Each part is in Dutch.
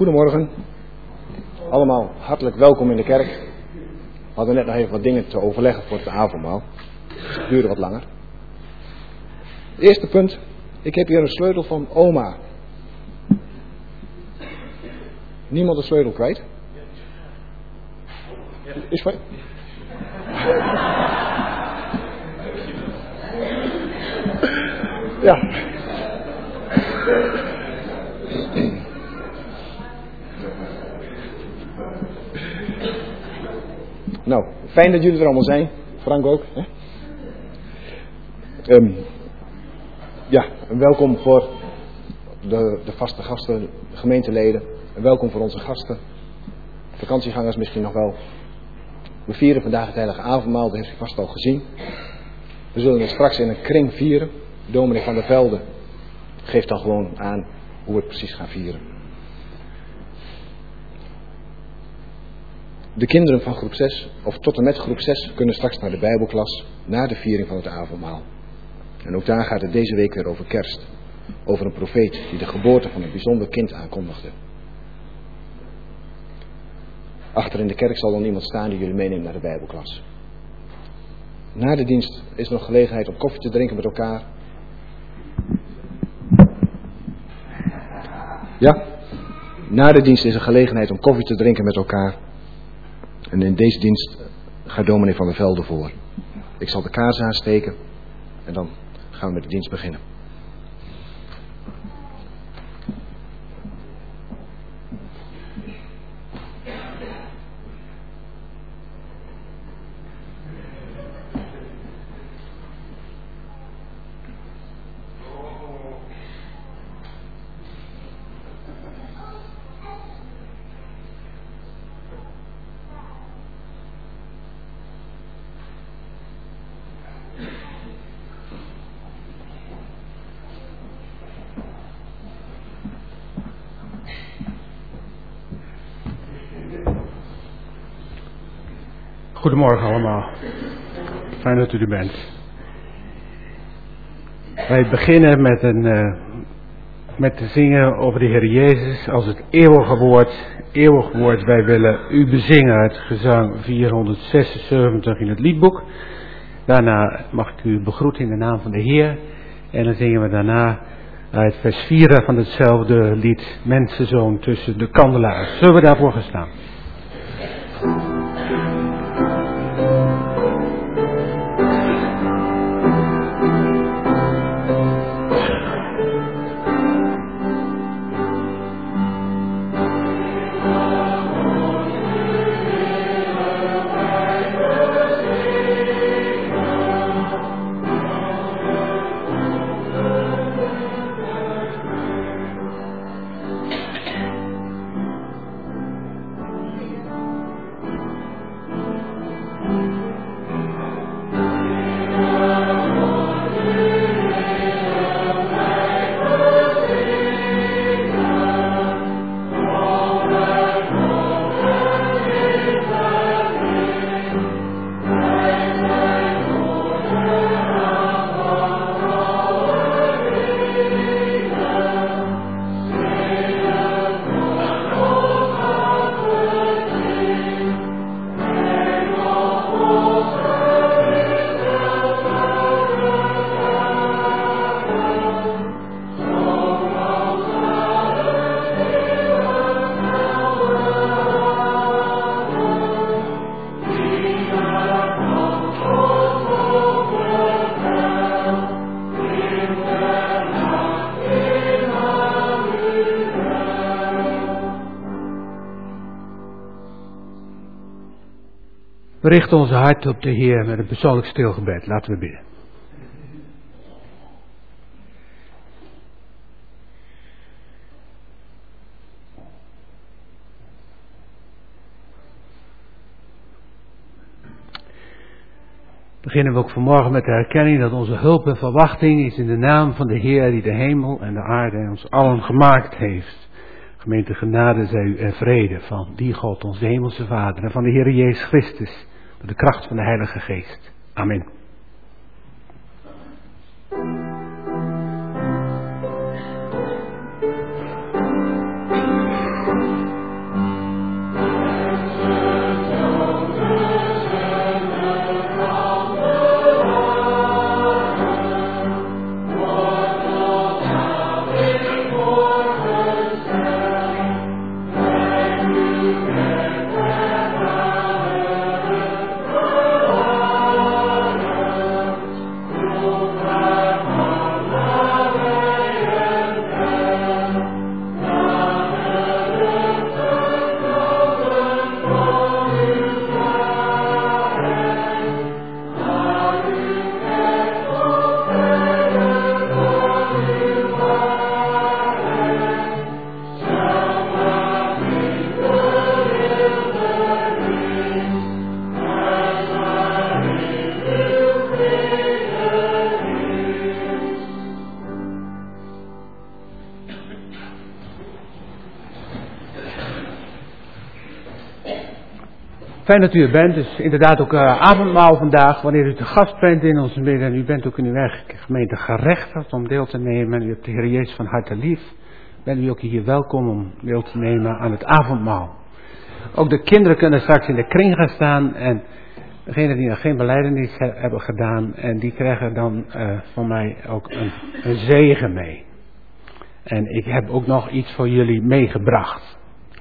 Goedemorgen. Allemaal hartelijk welkom in de kerk. We hadden net nog even wat dingen te overleggen voor het avondmaal. Dus het duurde wat langer. Het eerste punt. Ik heb hier een sleutel van oma. Niemand de sleutel kwijt? Is fijn. Ja. Nou, fijn dat jullie er allemaal zijn. Frank ook. Hè? Ja, en welkom voor de vaste gasten, gemeenteleden. En welkom voor onze gasten. Vakantiegangers misschien nog wel. We vieren vandaag het heilige avondmaal, dat heeft u vast al gezien. We zullen het straks in een kring vieren. Dominee van der Velde geeft dan gewoon aan hoe we het precies gaan vieren. De kinderen van groep 6, of tot en met groep 6, kunnen straks naar de Bijbelklas na de viering van het avondmaal. En ook daar gaat het deze week weer over kerst. Over een profeet die de geboorte van een bijzonder kind aankondigde. Achter in de kerk zal dan iemand staan die jullie meeneemt naar de Bijbelklas. Na de dienst is er nog gelegenheid om koffie te drinken met elkaar. Ja? Na de dienst is er gelegenheid om koffie te drinken met elkaar. En in deze dienst gaat dominee van der Velde voor. Ik zal de kaars aansteken en dan gaan we met de dienst beginnen. Goedemorgen allemaal. Fijn dat u er bent. Wij beginnen met te zingen over de Heer Jezus als het eeuwige woord. Eeuwig woord, wij willen u bezingen uit gezang 476 in het liedboek. Daarna mag ik u begroeten in de naam van de Heer. En dan zingen we daarna uit vers 4 van hetzelfde lied, Mensenzoon tussen de kandelaars. Zullen we daarvoor gaan staan? We richten onze hart op de Heer met een persoonlijk stilgebed. Laten we bidden. Beginnen we ook vanmorgen met de herkenning dat onze hulp en verwachting is in de naam van de Heer die de hemel en de aarde en ons allen gemaakt heeft. Gemeente, genade zij u en vrede van die God, onze hemelse Vader, en van de Heer Jezus Christus, door de kracht van de Heilige Geest. Amen. Fijn dat u er bent. Dus inderdaad ook avondmaal vandaag. Wanneer u te gast bent in ons midden. En u bent ook in uw eigen gemeente gerechtigd om deel te nemen. En u hebt de Heer Jezus van harte lief. Bent u ook hier welkom om deel te nemen aan het avondmaal. Ook de kinderen kunnen straks in de kring gaan staan. En degenen die nog geen belijdenis hebben gedaan. En die krijgen dan van mij ook een zegen mee. En ik heb ook nog iets voor jullie meegebracht.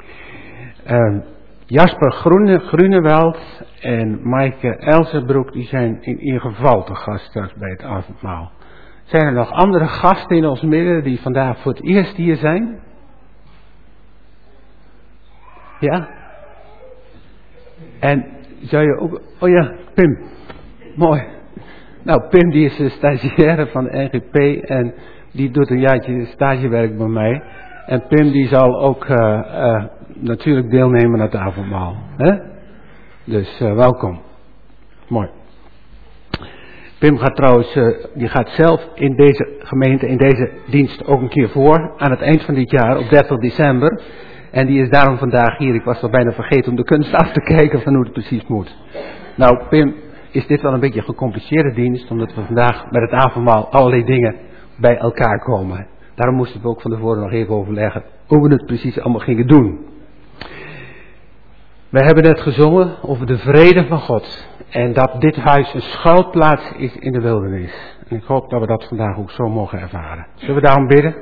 Jasper Groenewald en Maaike Elzenbroek, die zijn in ieder geval te gast straks bij het avondmaal. Zijn er nog andere gasten in ons midden die vandaag voor het eerst hier zijn? Ja? En zou je ook... Oh ja, Pim. Mooi. Nou, Pim die is de stagiaire van de NGP en die doet een jaartje stagewerk bij mij. En Pim die zal ook natuurlijk deelnemen aan het avondmaal. Hè? Dus welkom. Mooi. Pim gaat trouwens, die gaat zelf in deze gemeente, in deze dienst ook een keer voor. Aan het eind van dit jaar, op 30 december. En die is daarom vandaag hier. Ik was al bijna vergeten om de kunst af te kijken van hoe het precies moet. Nou Pim, is dit wel een beetje een gecompliceerde dienst. Omdat we vandaag met het avondmaal allerlei dingen bij elkaar komen. Daarom moesten we ook van tevoren nog even overleggen hoe we het precies allemaal gingen doen. We hebben net gezongen over de vrede van God. En dat dit huis een schuilplaats is in de wildernis. En ik hoop dat we dat vandaag ook zo mogen ervaren. Zullen we daarom bidden?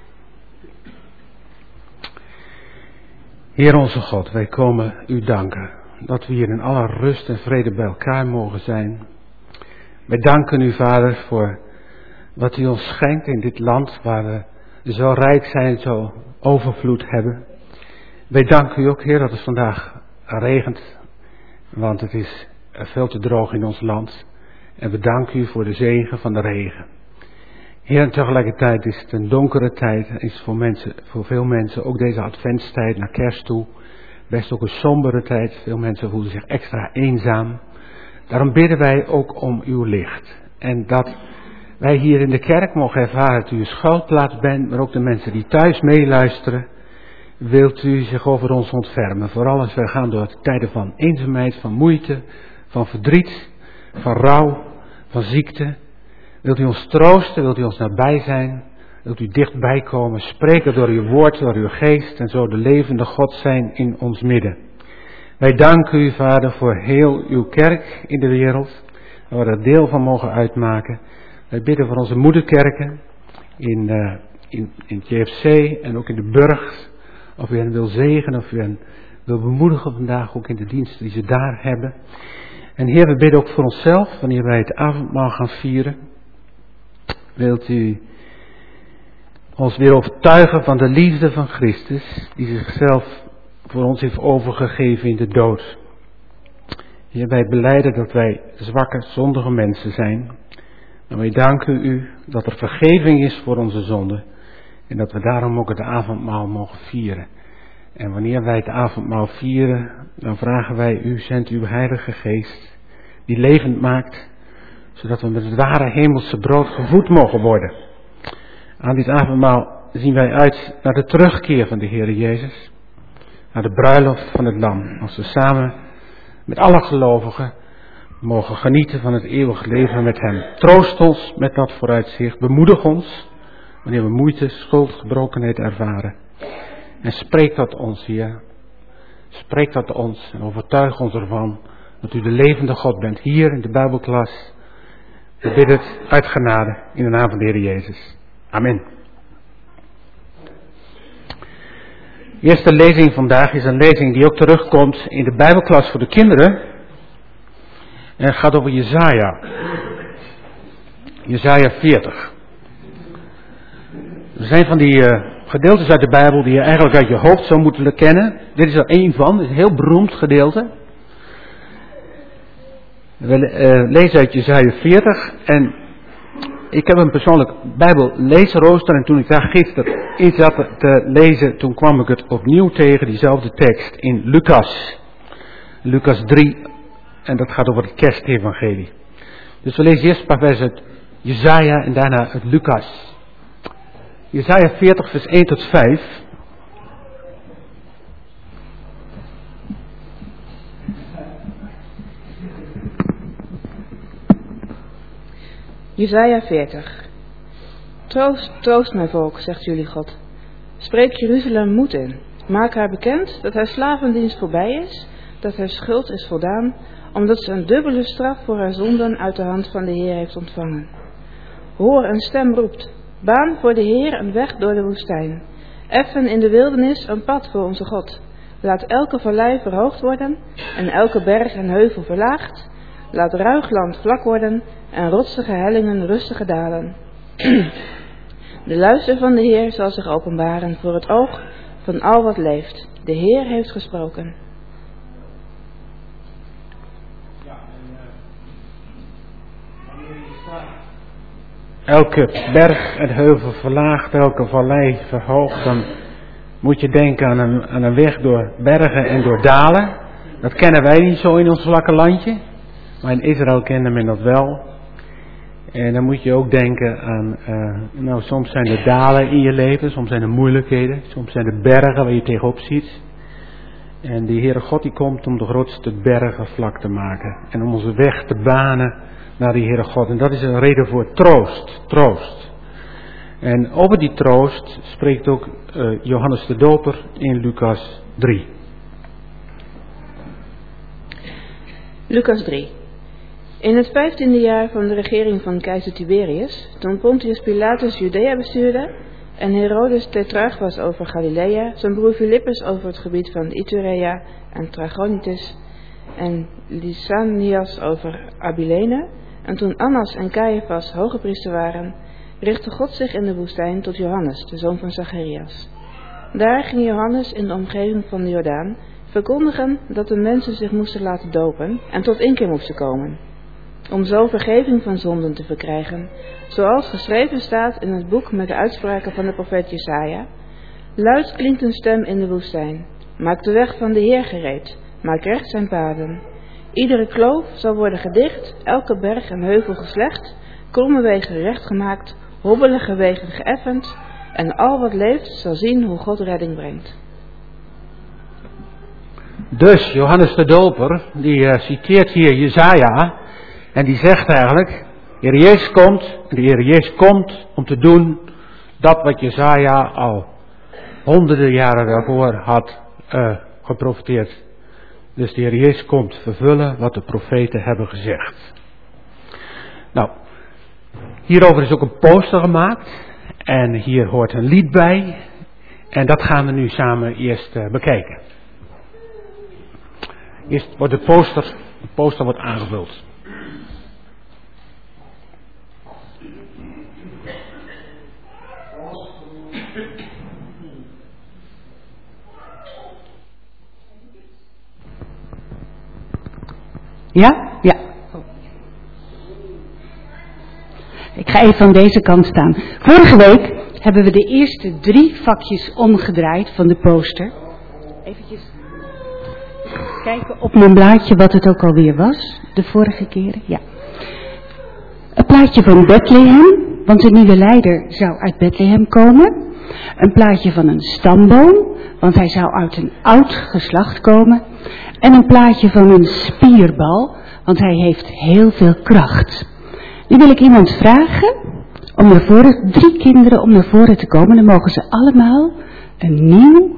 Heer onze God, wij komen u danken. Dat we hier in alle rust en vrede bij elkaar mogen zijn. Wij danken u, Vader, voor wat u ons schenkt in dit land waar we zo rijk zijn, zo overvloed hebben. Wij danken u ook, Heer, dat het vandaag regent, want het is veel te droog in ons land. En we danken u voor de zegen van de regen. Heer, en tegelijkertijd is het een donkere tijd, is voor veel mensen, ook deze adventstijd naar kerst toe, best ook een sombere tijd. Veel mensen voelen zich extra eenzaam. Daarom bidden wij ook om uw licht. En dat wij hier in de kerk mogen ervaren dat u een schuilplaats bent, maar ook de mensen die thuis meeluisteren, wilt u zich over ons ontfermen. Vooral als wij gaan door tijden van eenzaamheid, van moeite, van verdriet, van rouw, van ziekte. Wilt u ons troosten, wilt u ons nabij zijn, wilt u dichtbij komen, spreken door uw woord, door uw geest en zo de levende God zijn in ons midden. Wij danken u, Vader, voor heel uw kerk in de wereld, waar we er deel van mogen uitmaken. Wij bidden voor onze moederkerken in het JFC en ook in de Burg. Of u hen wil zegenen, of u hen wil bemoedigen vandaag ook in de diensten die ze daar hebben. En Heer, we bidden ook voor onszelf, wanneer wij het avondmaal gaan vieren. Wilt u ons weer overtuigen van de liefde van Christus, die zichzelf voor ons heeft overgegeven in de dood. Heer, wij belijden dat wij zwakke, zondige mensen zijn. En wij danken u dat er vergeving is voor onze zonden. En dat we daarom ook het avondmaal mogen vieren. En wanneer wij het avondmaal vieren, dan vragen wij u, zend uw Heilige Geest, die levend maakt, zodat we met het ware hemelse brood gevoed mogen worden. Aan dit avondmaal zien wij uit naar de terugkeer van de Heer Jezus, naar de bruiloft van het Lam, als we samen met alle gelovigen mogen genieten van het eeuwige leven met hem. Troost ons met dat vooruitzicht, bemoedig ons wanneer we moeite, schuld, gebrokenheid ervaren. En spreek dat ons, Heer. Spreek dat ons en overtuig ons ervan dat u de levende God bent. Hier in de Bijbelklas. We bidden het uit genade in de naam van de Heer Jezus. Amen. De eerste lezing vandaag is een lezing die ook terugkomt in de Bijbelklas voor de kinderen. En het gaat over Jesaja. Jesaja 40. Er zijn van die gedeeltes uit de Bijbel die je eigenlijk uit je hoofd zou moeten kennen. Dit is er één van, dit is een heel beroemd gedeelte. We lezen uit Jesaja 40 en ik heb een persoonlijk Bijbelleesrooster en toen ik daar gisteren in zat te lezen, toen kwam ik het opnieuw tegen, diezelfde tekst in Lucas. Lucas 3 en dat gaat over het kerstevangelie. Dus we lezen eerst een paar versen uit Jesaja en daarna uit Lucas. Jesaja 40 vers 1 tot 5. Jesaja 40. Troost, troost mijn volk, zegt jullie God. Spreek Jeruzalem moed in. Maak haar bekend dat haar slavendienst voorbij is, dat haar schuld is voldaan, omdat ze een dubbele straf voor haar zonden uit de hand van de Heer heeft ontvangen. Hoor, een stem roept, baan voor de Heer een weg door de woestijn. Effen in de wildernis een pad voor onze God. Laat elke vallei verhoogd worden en elke berg en heuvel verlaagd. Laat ruig land vlak worden en rotsige hellingen rustige dalen. De luister van de Heer zal zich openbaren voor het oog van al wat leeft. De Heer heeft gesproken. Elke berg en heuvel verlaagd, elke vallei verhoogd, dan moet je denken aan een weg door bergen en door dalen. Dat kennen wij niet zo in ons vlakke landje, maar in Israël kende men dat wel. En dan moet je ook denken aan, soms zijn er dalen in je leven, soms zijn er moeilijkheden, soms zijn er bergen waar je tegenop ziet. En de Heere God die komt om de grootste bergen vlak te maken en om onze weg te banen naar de Heere God. En dat is een reden voor troost, troost. En over die troost spreekt ook Johannes de Doper in Lucas 3. Lucas 3. In het 15e jaar van de regering van keizer Tiberius, toen Pontius Pilatus Judea bestuurde en Herodes tetrarch was over Galilea, zijn broer Filippus over het gebied van Iturea en Trachonitis en Lysanias over Abilene, en toen Annas en Caiaphas hogepriester waren, richtte God zich in de woestijn tot Johannes, de zoon van Zacharias. Daar ging Johannes in de omgeving van de Jordaan verkondigen dat de mensen zich moesten laten dopen en tot inkeer moesten komen, om zo vergeving van zonden te verkrijgen, zoals geschreven staat in het boek met de uitspraken van de profeet Jesaja. Luid klinkt een stem in de woestijn, maak de weg van de Heer gereed, maak recht zijn paden. Iedere kloof zal worden gedicht, elke berg en heuvel geslecht, kromme wegen recht gemaakt, hobbelige wegen geëffend, en al wat leeft zal zien hoe God redding brengt. Dus Johannes de Doper, die citeert hier Jesaja en die zegt eigenlijk, de Heer Jezus komt om te doen dat wat Jesaja al honderden jaren daarvoor had geprofeteerd. Dus de Heer Jezus komt vervullen wat de profeten hebben gezegd. Nou, hierover is ook een poster gemaakt en hier hoort een lied bij en dat gaan we nu samen eerst bekijken. Eerst wordt de poster wordt aangevuld. Ja? Ja. Ik ga even aan deze kant staan. Vorige week hebben we de eerste 3 vakjes omgedraaid van de poster. Eventjes kijken op mijn blaadje wat het ook alweer was. De vorige keren, ja. Een plaatje van Bethlehem, want de nieuwe leider zou uit Bethlehem komen. Een plaatje van een stamboom, want hij zou uit een oud geslacht komen. En een plaatje van een spierbal, want hij heeft heel veel kracht. Nu wil ik iemand vragen om naar voren, 3 kinderen om naar voren te komen. Dan mogen ze allemaal een nieuw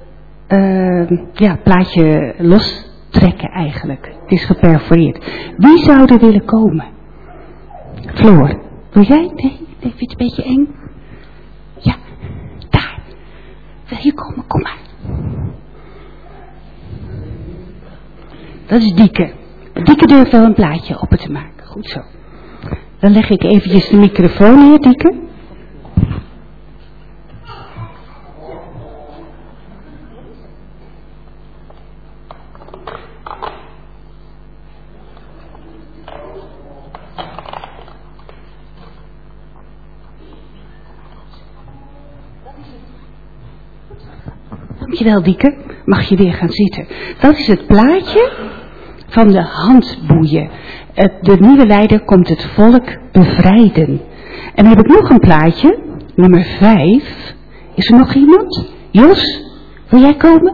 plaatje lostrekken eigenlijk. Het is geperforeerd. Wie zou er willen komen? Floor, wil jij? Nee, vind je het een beetje eng? Ja, daar. Wil je komen? Kom maar. Dat is Dieke. Dieke durft wel een plaatje op te maken. Goed zo. Dan leg ik eventjes de microfoon neer, Dieke. Dankjewel, Dieke. Mag je weer gaan zitten. Dat is het plaatje van de handboeien. De nieuwe leider komt het volk bevrijden. En dan heb ik nog een plaatje, nummer 5. Is er nog iemand? Jos, wil jij komen?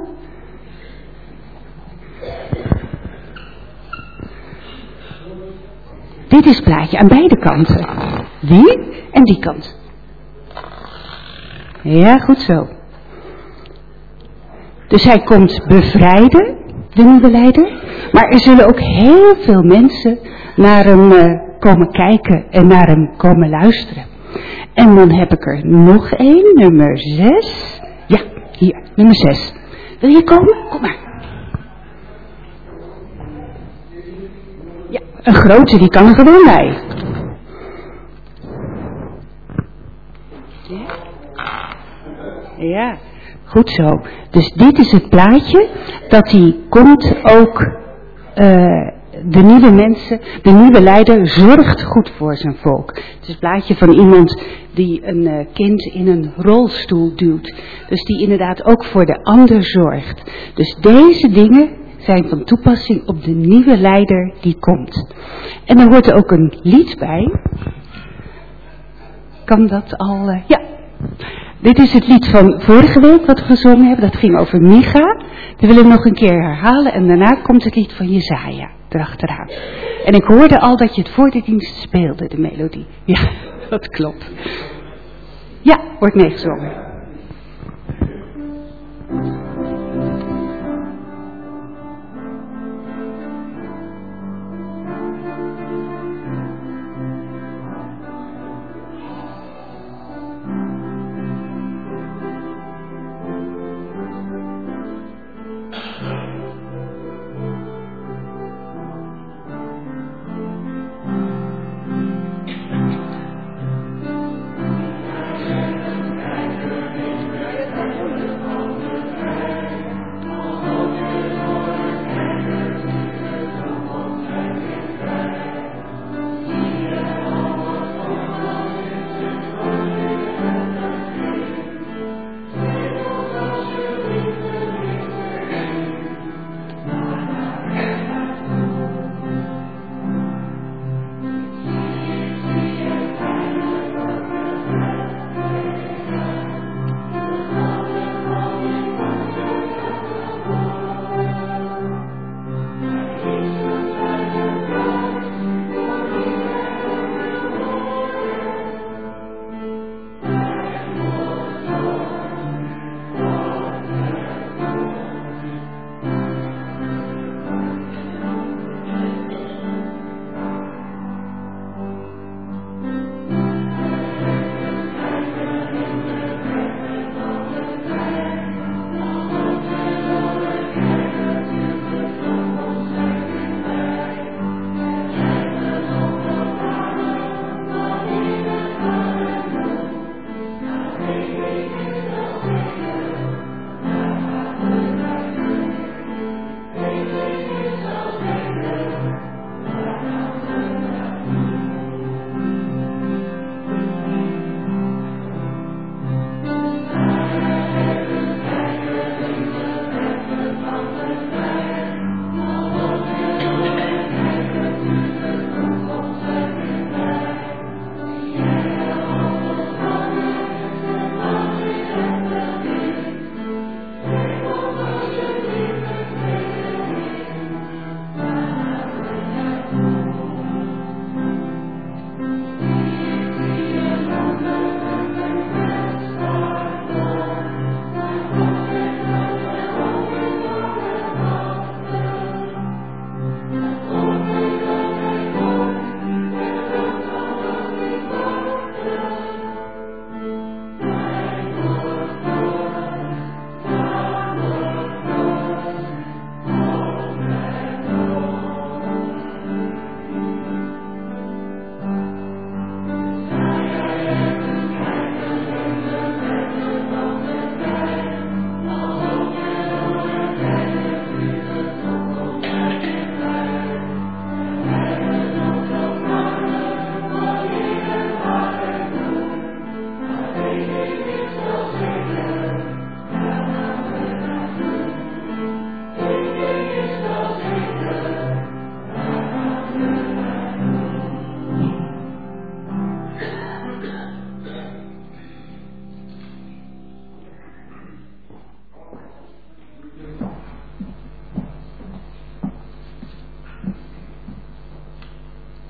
Dit dit is het plaatje aan beide kanten. Die en die kant. Ja, goed zo. Dus hij komt bevrijden, de nieuwe leider. Maar er zullen ook heel veel mensen naar hem komen kijken en naar hem komen luisteren. En dan heb ik er nog één, nummer 6. Ja, hier, nummer 6. Wil je komen? Kom maar. Ja, een grote, die kan er gewoon bij. Ja, goed zo. Dus dit is het plaatje dat hij komt ook, de nieuwe mensen, de nieuwe leider zorgt goed voor zijn volk. Het is het plaatje van iemand die een kind in een rolstoel duwt. Dus die inderdaad ook voor de ander zorgt. Dus deze dingen zijn van toepassing op de nieuwe leider die komt. En dan hoort er ook een lied bij. Kan dat al? Ja. Dit is het lied van vorige week wat we gezongen hebben. Dat ging over Micha. Dat wil ik nog een keer herhalen. En daarna komt het lied van Jesaja erachteraan. En ik hoorde al dat je het voor de dienst speelde, de melodie. Ja, dat klopt. Ja, wordt meegezongen.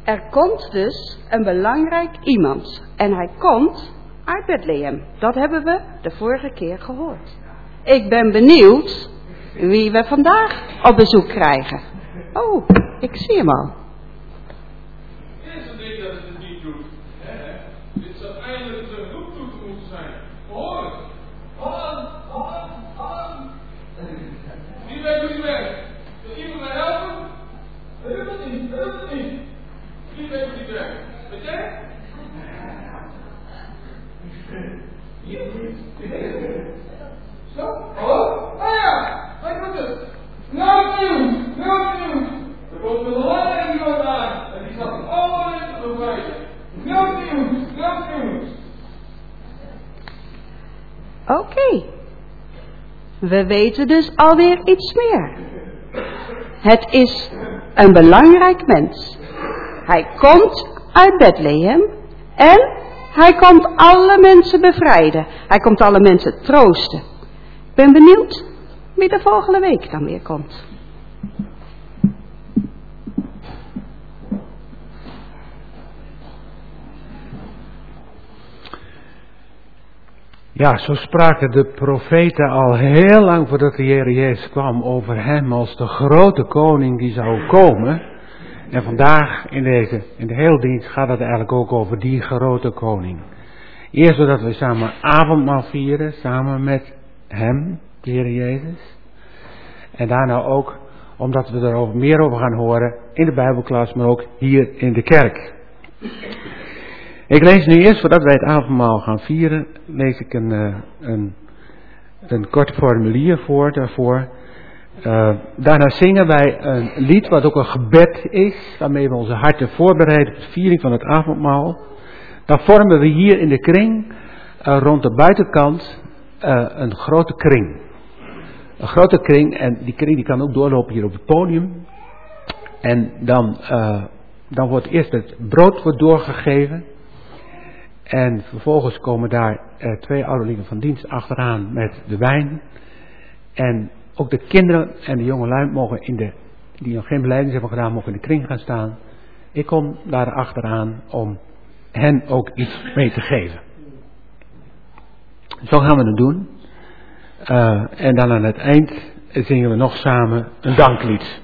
Er komt dus een belangrijk iemand. En hij komt uit Bethlehem. Dat hebben we de vorige keer gehoord. Ik ben benieuwd wie we vandaag op bezoek krijgen. Oh, ik zie hem al. Is het niet dat het het niet doet? Dit zou eindelijk de roeptoeter moeten zijn. Hoor het. Aan. Wie weet hoe die werkt? Wil iemand mij helpen? Dat doet het niet. Wie weet hoe die werkt? Weet jij? Zo? Oh ja, hij doet het. Nou nieuws. Er komt een lange iemand aan en die gaat allemaal in te bevrijden. Nou nieuws. Oké. We weten dus alweer iets meer. Het is een belangrijk mens. Hij komt uit Bethlehem en hij komt alle mensen bevrijden. Hij komt alle mensen troosten. Ik ben benieuwd wie de volgende week dan weer komt. Ja, zo spraken de profeten al heel lang voordat de Heer Jezus kwam over hem als de grote koning die zou komen. En vandaag in de hele dienst gaat het eigenlijk ook over die grote koning. Eerst zodat we samen avondmaal vieren, samen met hem, de Heer Jezus. En daarna ook omdat we er meer over gaan horen in de Bijbelklas, maar ook hier in de kerk. Ik lees nu eerst, voordat wij het avondmaal gaan vieren, lees ik een kort formulier voor daarvoor. Daarna zingen wij een lied wat ook een gebed is, waarmee we onze harten voorbereiden op de viering van het avondmaal. Dan vormen we hier in de kring, rond de buitenkant, een grote kring. Een grote kring, en die kring die kan ook doorlopen hier op het podium. En dan wordt eerst het brood doorgegeven. En vervolgens komen daar 2 ouderlingen van dienst achteraan met de wijn. En ook de kinderen en de jongelui die nog geen belijdenis hebben gedaan, mogen in de kring gaan staan. Ik kom daar achteraan om hen ook iets mee te geven. Zo gaan we het doen. En dan aan het eind zingen we nog samen een danklied.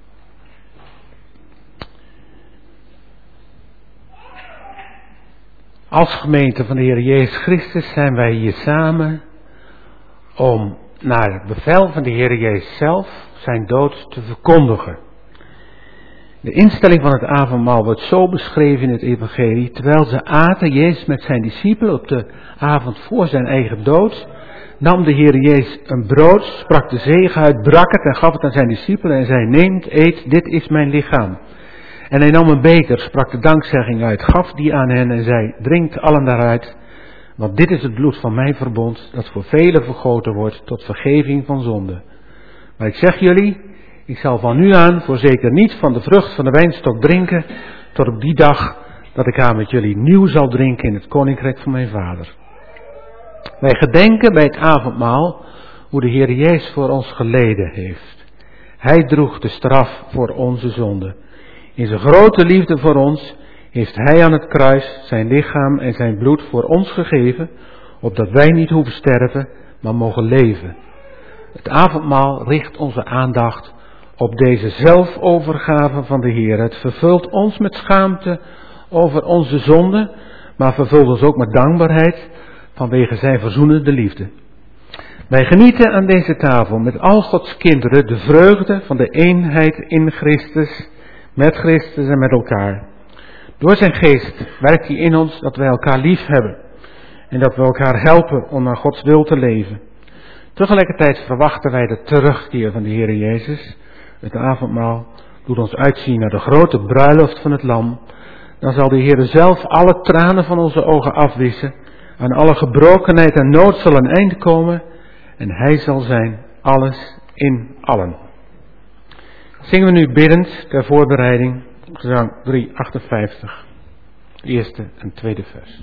Als gemeente van de Heer Jezus Christus zijn wij hier samen om naar het bevel van de Heer Jezus zelf zijn dood te verkondigen. De instelling van het avondmaal wordt zo beschreven in het evangelie. Terwijl ze aten, Jezus met zijn discipelen op de avond voor zijn eigen dood, nam de Heer Jezus een brood, sprak de zegen uit, brak het en gaf het aan zijn discipelen en zei: neemt, eet, dit is mijn lichaam. En hij nam een beker, sprak de dankzegging uit, gaf die aan hen en zei: drinkt allen daaruit, want dit is het bloed van mijn verbond, dat voor velen vergoten wordt tot vergeving van zonde. Maar ik zeg jullie, ik zal van nu aan voorzeker niet van de vrucht van de wijnstok drinken, tot op die dag dat ik haar met jullie nieuw zal drinken in het koninkrijk van mijn Vader. Wij gedenken bij het avondmaal hoe de Heer Jezus voor ons geleden heeft. Hij droeg de straf voor onze zonde. In zijn grote liefde voor ons heeft hij aan het kruis zijn lichaam en zijn bloed voor ons gegeven, opdat wij niet hoeven sterven, maar mogen leven. Het avondmaal richt onze aandacht op deze zelfovergave van de Heer. Het vervult ons met schaamte over onze zonde, maar vervult ons ook met dankbaarheid vanwege zijn verzoenende liefde. Wij genieten aan deze tafel met al Gods kinderen de vreugde van de eenheid in Christus, met Christus en met elkaar. Door zijn geest werkt hij in ons dat wij elkaar lief hebben en dat we elkaar helpen om naar Gods wil te leven. Tegelijkertijd verwachten wij de terugkeer van de Heer Jezus. Het avondmaal doet ons uitzien naar de grote bruiloft van het Lam. Dan zal de Heer zelf alle tranen van onze ogen afwissen. Aan alle gebrokenheid en nood zal een eind komen. En hij zal zijn alles in allen. Zingen we nu biddend ter voorbereiding. Gezang 358. Eerste en tweede vers.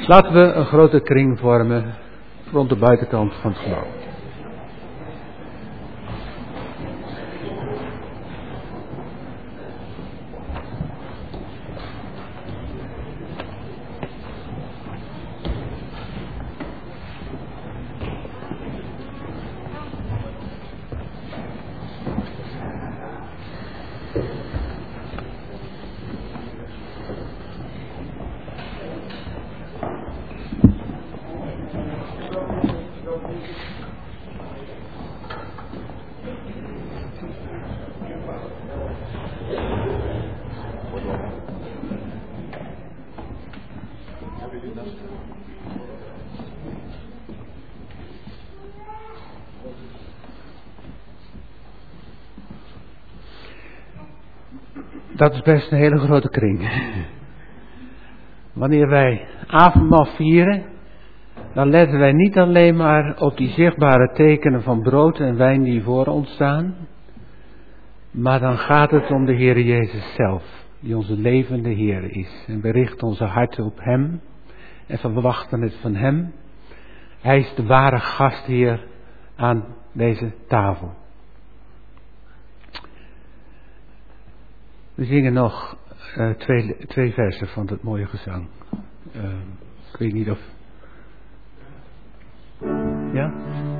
Laten we een grote kring vormen rond de buitenkant van het gebouw. Dat is best een hele grote kring. Wanneer wij avondmaal vieren, dan letten wij niet alleen maar op die zichtbare tekenen van brood en wijn die voor ons staan, maar dan gaat het om de Heer Jezus zelf, die onze levende Heer is. En we richten onze harten op Hem en verwachten het van Hem. Hij is de ware gastheer aan deze tafel. We zingen nog twee versen van dat mooie gezang. Ik weet niet of... Ja?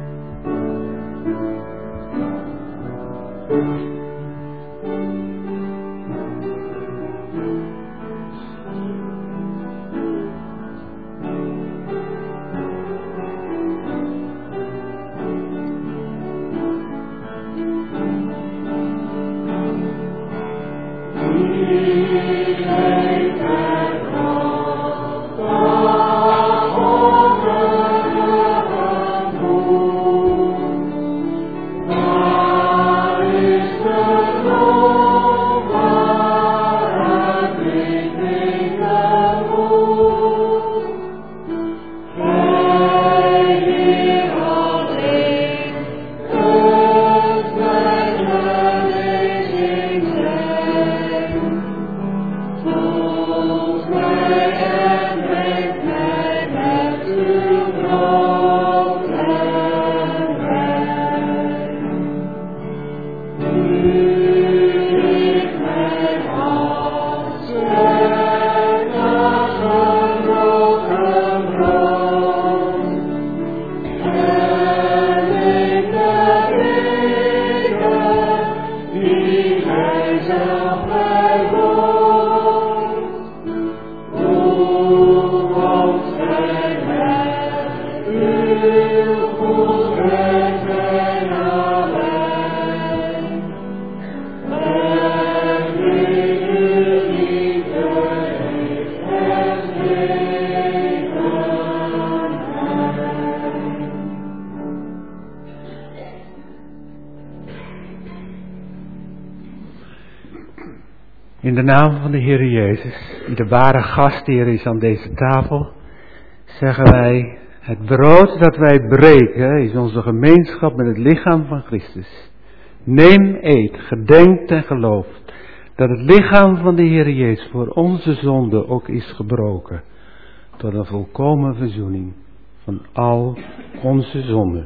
In de naam van de Heer Jezus, die de ware gastheer is aan deze tafel, zeggen wij, het brood dat wij breken is onze gemeenschap met het lichaam van Christus. Neem, eet, gedenkt en gelooft dat het lichaam van de Heer Jezus voor onze zonde ook is gebroken, tot een volkomen verzoening van al onze zonden.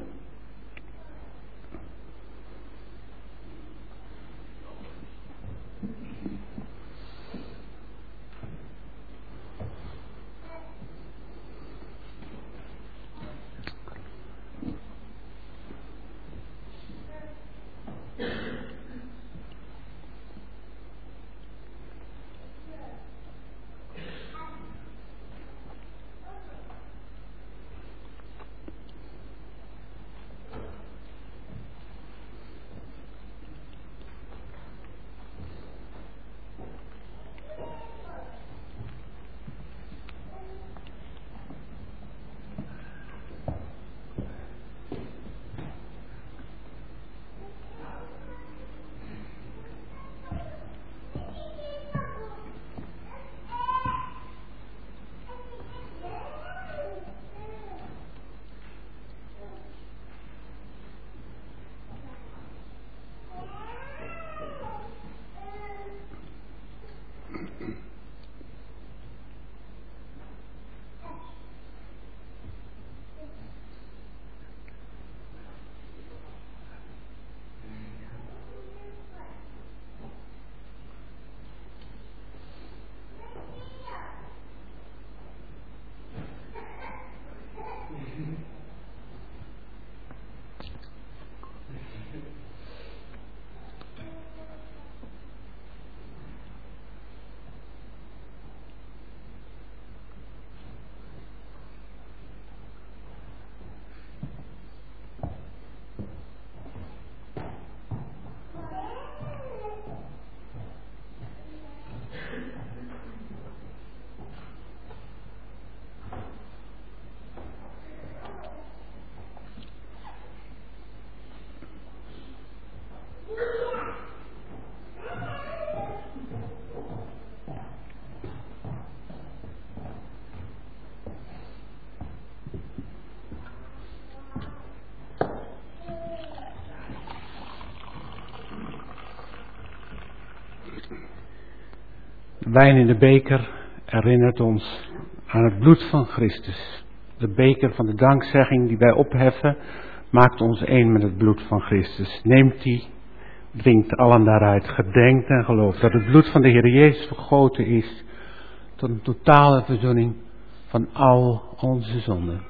wijn in de beker herinnert ons aan het bloed van Christus. De beker van de dankzegging die wij opheffen, maakt ons één met het bloed van Christus. Neemt die, drinkt allen daaruit, gedenkt en gelooft dat het bloed van de Heer Jezus vergoten is tot een totale verzoening van al onze zonden.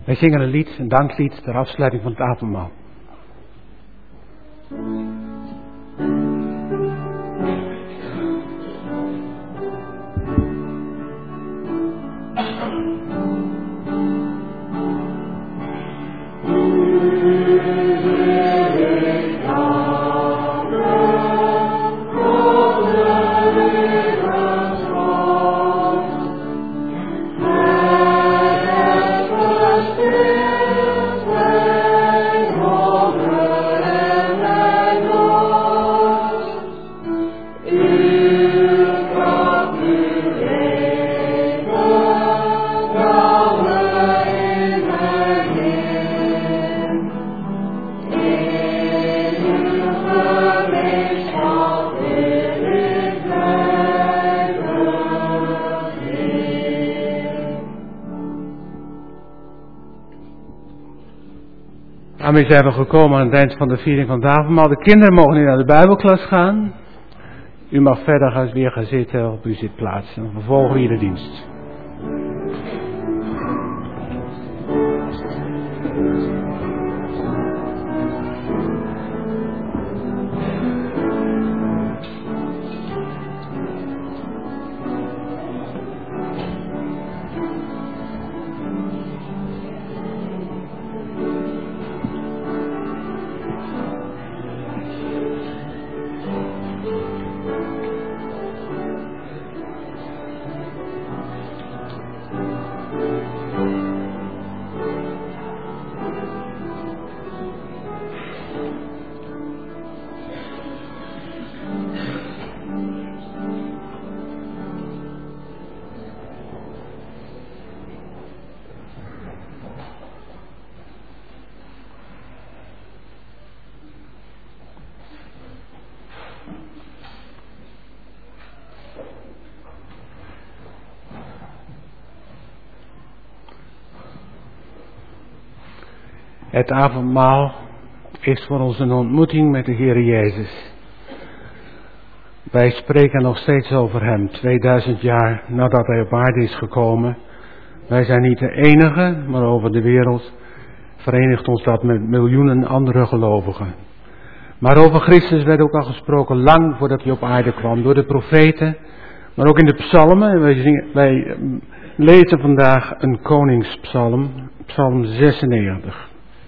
Wij zingen een lied, een danklied ter afsluiting van het avondmaal. Daarmee zijn we gekomen aan het eind van de viering van het avondmaal. De kinderen mogen nu naar de Bijbelklas gaan. U mag verder weer gaan zitten op uw zitplaats. En dan vervolgen we hier de dienst. Het avondmaal is voor ons een ontmoeting met de Heer Jezus. Wij spreken nog steeds over Hem, 2000 jaar nadat Hij op aarde is gekomen. Wij zijn niet de enige, maar over de wereld verenigt ons dat met miljoenen andere gelovigen. Maar over Christus werd ook al gesproken lang voordat Hij op aarde kwam, door de profeten, maar ook in de psalmen. Wij lezen vandaag een koningspsalm, psalm 96.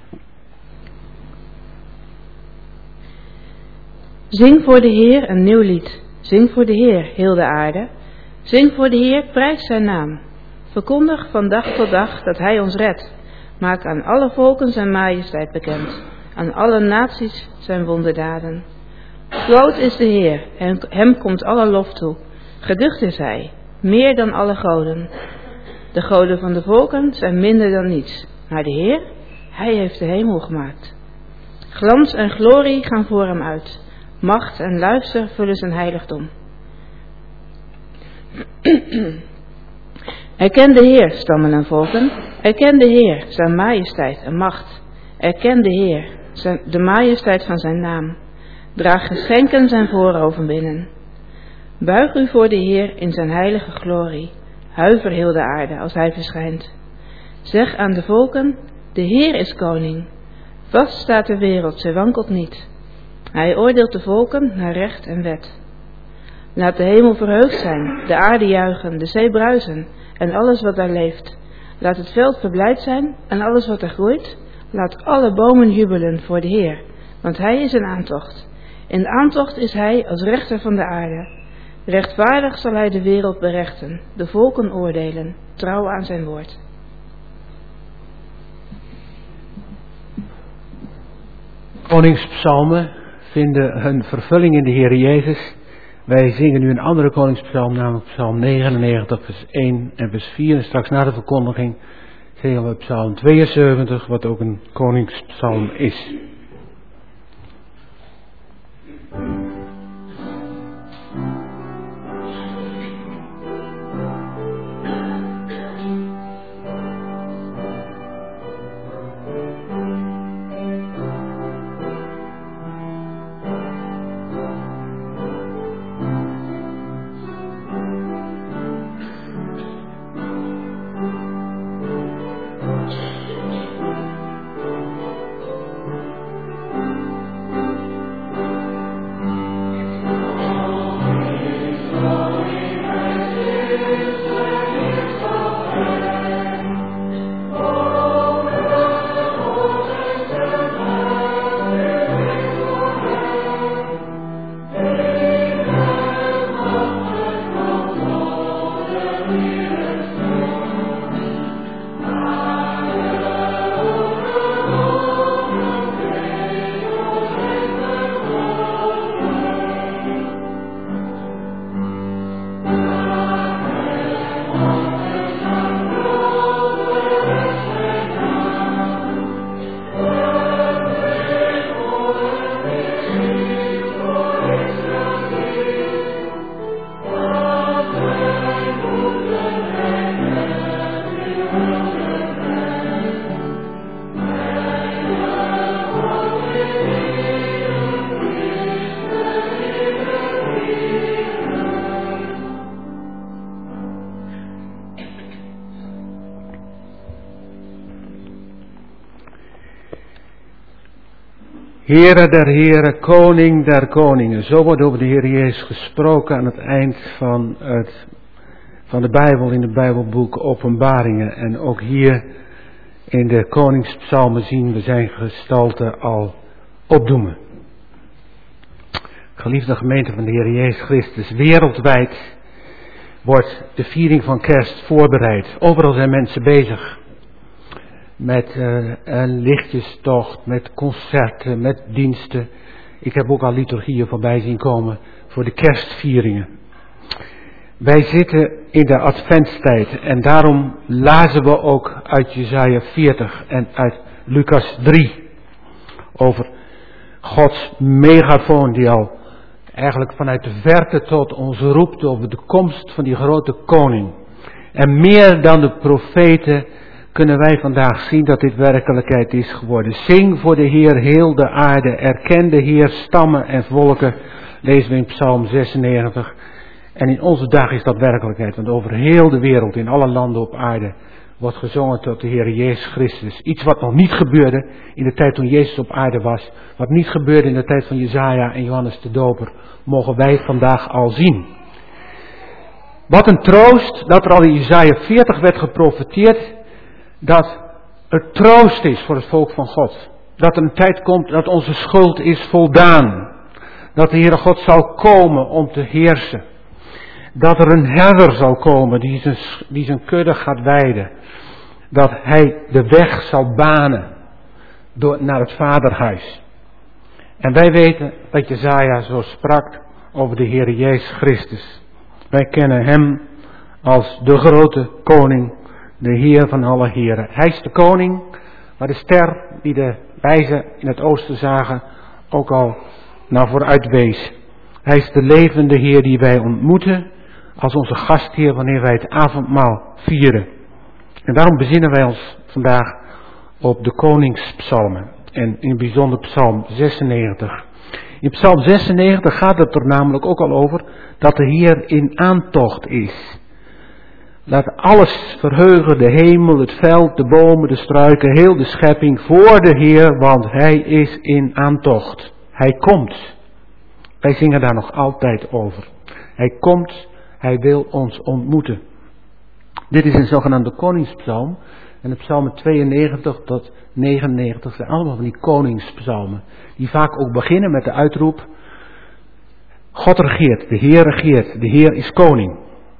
Zing voor de Heer een nieuw lied. Zing voor de Heer, heel de aarde. Zing voor de Heer, prijs zijn naam. Verkondig van dag tot dag dat Hij ons redt. Maak aan alle volken zijn majesteit bekend. Aan alle naties zijn wonderdaden. Groot is de Heer, hem komt alle lof toe. Geducht is Hij, meer dan alle goden. De goden van de volken zijn minder dan niets. Maar de Heer, Hij heeft de hemel gemaakt. Glans en glorie gaan voor Hem uit. Macht en luister vullen zijn heiligdom. Erken de Heer, stammen en volken. Erken de Heer, zijn majesteit en macht. Erken de Heer, de majesteit van zijn naam. Draag geschenken zijn voorhoven binnen. Buig u voor de Heer in zijn heilige glorie. Huiver heel de aarde als hij verschijnt. Zeg aan de volken, de Heer is koning. Vast staat de wereld, zij wankelt niet. Hij oordeelt de volken naar recht en wet. Laat de hemel verheugd zijn, de aarde juichen, de zee bruisen en alles wat daar leeft. Laat het veld verblijd zijn en alles wat er groeit. Laat alle bomen jubelen voor de Heer, want Hij is in aantocht. In aantocht is Hij als rechter van de aarde. Rechtvaardig zal Hij de wereld berechten, de volken oordelen, trouw aan zijn woord. Koningspsalmen vinden hun vervulling in de Heer Jezus. Wij zingen nu een andere koningspsalm, namelijk psalm 99, vers 1 en vers 4. En straks na de verkondiging zingen we psalm 72, wat ook een koningspsalm is. Heere der heren, koning der koningen. Zo wordt over de Heer Jezus gesproken aan het eind van de Bijbel, in het Bijbelboek Openbaringen. En ook hier in de koningspsalmen zien we zijn gestalte al opdoemen. Geliefde gemeente van de Heer Jezus Christus, wereldwijd wordt de viering van kerst voorbereid. Overal zijn mensen bezig met een lichtjestocht, met concerten, met diensten. Ik heb ook al liturgieën voorbij zien komen voor de kerstvieringen. Wij zitten in de adventstijd en daarom lazen we ook uit Jesaja 40 en uit Lucas 3 over Gods megafoon die al eigenlijk vanuit de verte tot ons roept over de komst van die grote koning. En meer dan de profeten kunnen wij vandaag zien dat dit werkelijkheid is geworden. Zing voor de Heer heel de aarde, erken de Heer stammen en volken, lezen we in Psalm 96. En in onze dag is dat werkelijkheid, want over heel de wereld, in alle landen op aarde, wordt gezongen tot de Heer Jezus Christus. Iets wat nog niet gebeurde in de tijd toen Jezus op aarde was, wat niet gebeurde in de tijd van Jesaja en Johannes de Doper, mogen wij vandaag al zien. Wat een troost dat er al in Jesaja 40 werd geprofeteerd, dat er troost is voor het volk van God. Dat er een tijd komt dat onze schuld is voldaan. Dat de Heere God zal komen om te heersen. Dat er een herder zal komen die zijn kudde gaat weiden. Dat hij de weg zal banen naar het vaderhuis. En wij weten dat Jesaja zo sprak over de Heere Jezus Christus. Wij kennen hem als de grote koning, de Heer van alle heren. Hij is de koning waar de ster die de wijzen in het oosten zagen ook al naar vooruit wees. Hij is de levende Heer die wij ontmoeten als onze gastheer wanneer wij het avondmaal vieren. En daarom bezinnen wij ons vandaag op de koningspsalmen. En in het bijzonder psalm 96. In psalm 96 gaat het er namelijk ook al over dat de Heer in aantocht is. Laat alles verheugen, de hemel, het veld, de bomen, de struiken, heel de schepping voor de Heer, want Hij is in aantocht. Hij komt. Wij zingen daar nog altijd over. Hij komt, Hij wil ons ontmoeten. Dit is een zogenaamde koningspsalm. En de psalmen 92 tot 99 zijn allemaal van die koningspsalmen. Die vaak ook beginnen met de uitroep: God regeert, de Heer regeert, de Heer is koning.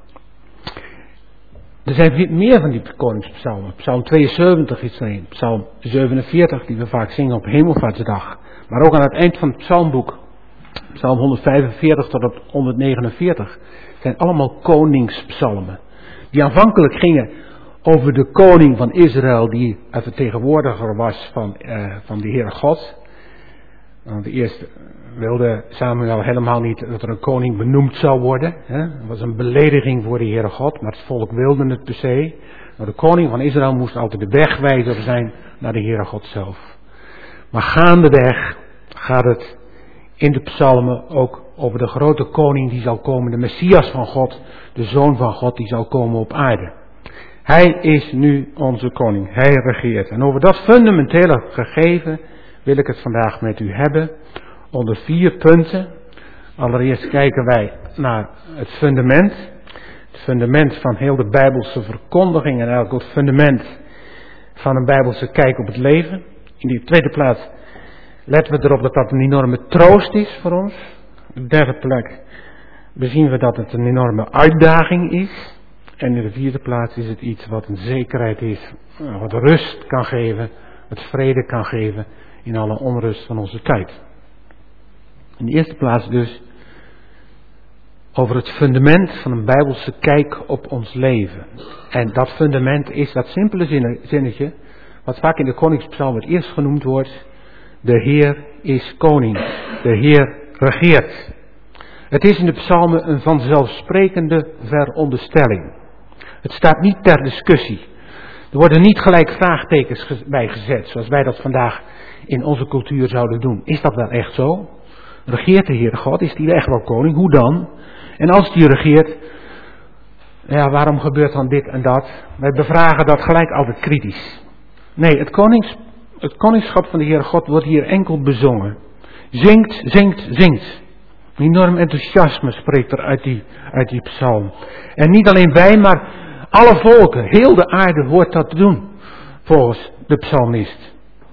Er zijn meer van die koningspsalmen. Psalm 72 is er een. Psalm 47 die we vaak zingen op Hemelvaartsdag. Maar ook aan het eind van het psalmboek. Psalm 145 tot op 149 zijn allemaal koningspsalmen. Die aanvankelijk gingen over de koning van Israël die een vertegenwoordiger was van de Heere God. Want eerst wilde Samuel helemaal niet dat er een koning benoemd zou worden. Dat was een belediging voor de Heere God, maar het volk wilde het per se. Maar de koning van Israël moest altijd de wegwijzer zijn naar de Heere God zelf. Maar gaandeweg gaat het in de psalmen ook over de grote koning die zal komen, de Messias van God, de Zoon van God die zal komen op aarde. Hij is nu onze koning, hij regeert. En over dat fundamentele gegeven wil ik het vandaag met u hebben, onder 4 punten. Allereerst kijken wij naar het fundament. Het fundament van heel de Bijbelse verkondiging en eigenlijk het fundament van een Bijbelse kijk op het leven. In die tweede plaats letten we erop dat dat een enorme troost is voor ons. In de derde plek bezien we dat het een enorme uitdaging is. En in de vierde plaats is het iets wat een zekerheid is, wat rust kan geven, wat vrede kan geven in alle onrust van onze tijd. In de eerste plaats dus over het fundament van een Bijbelse kijk op ons leven. En dat fundament is dat simpele zinnetje, wat vaak in de koningspsalm het eerst genoemd wordt: de Heer is koning, de Heer regeert. Het is in de psalmen een vanzelfsprekende veronderstelling. Het staat niet ter discussie. Er worden niet gelijk vraagtekens bij gezet, zoals wij dat vandaag in onze cultuur zouden doen. Is dat wel echt zo? Regeert de Heere God? Is die echt wel koning? Hoe dan? En als die regeert, ja, waarom gebeurt dan dit en dat? Wij bevragen dat gelijk altijd kritisch. Nee, het Het koningschap van de Heere God wordt hier enkel bezongen. Zingt, zingt, zingt. Een enorm enthousiasme spreekt er uit die psalm. En niet alleen wij, maar alle volken, heel de aarde hoort dat te doen. Volgens de psalmist.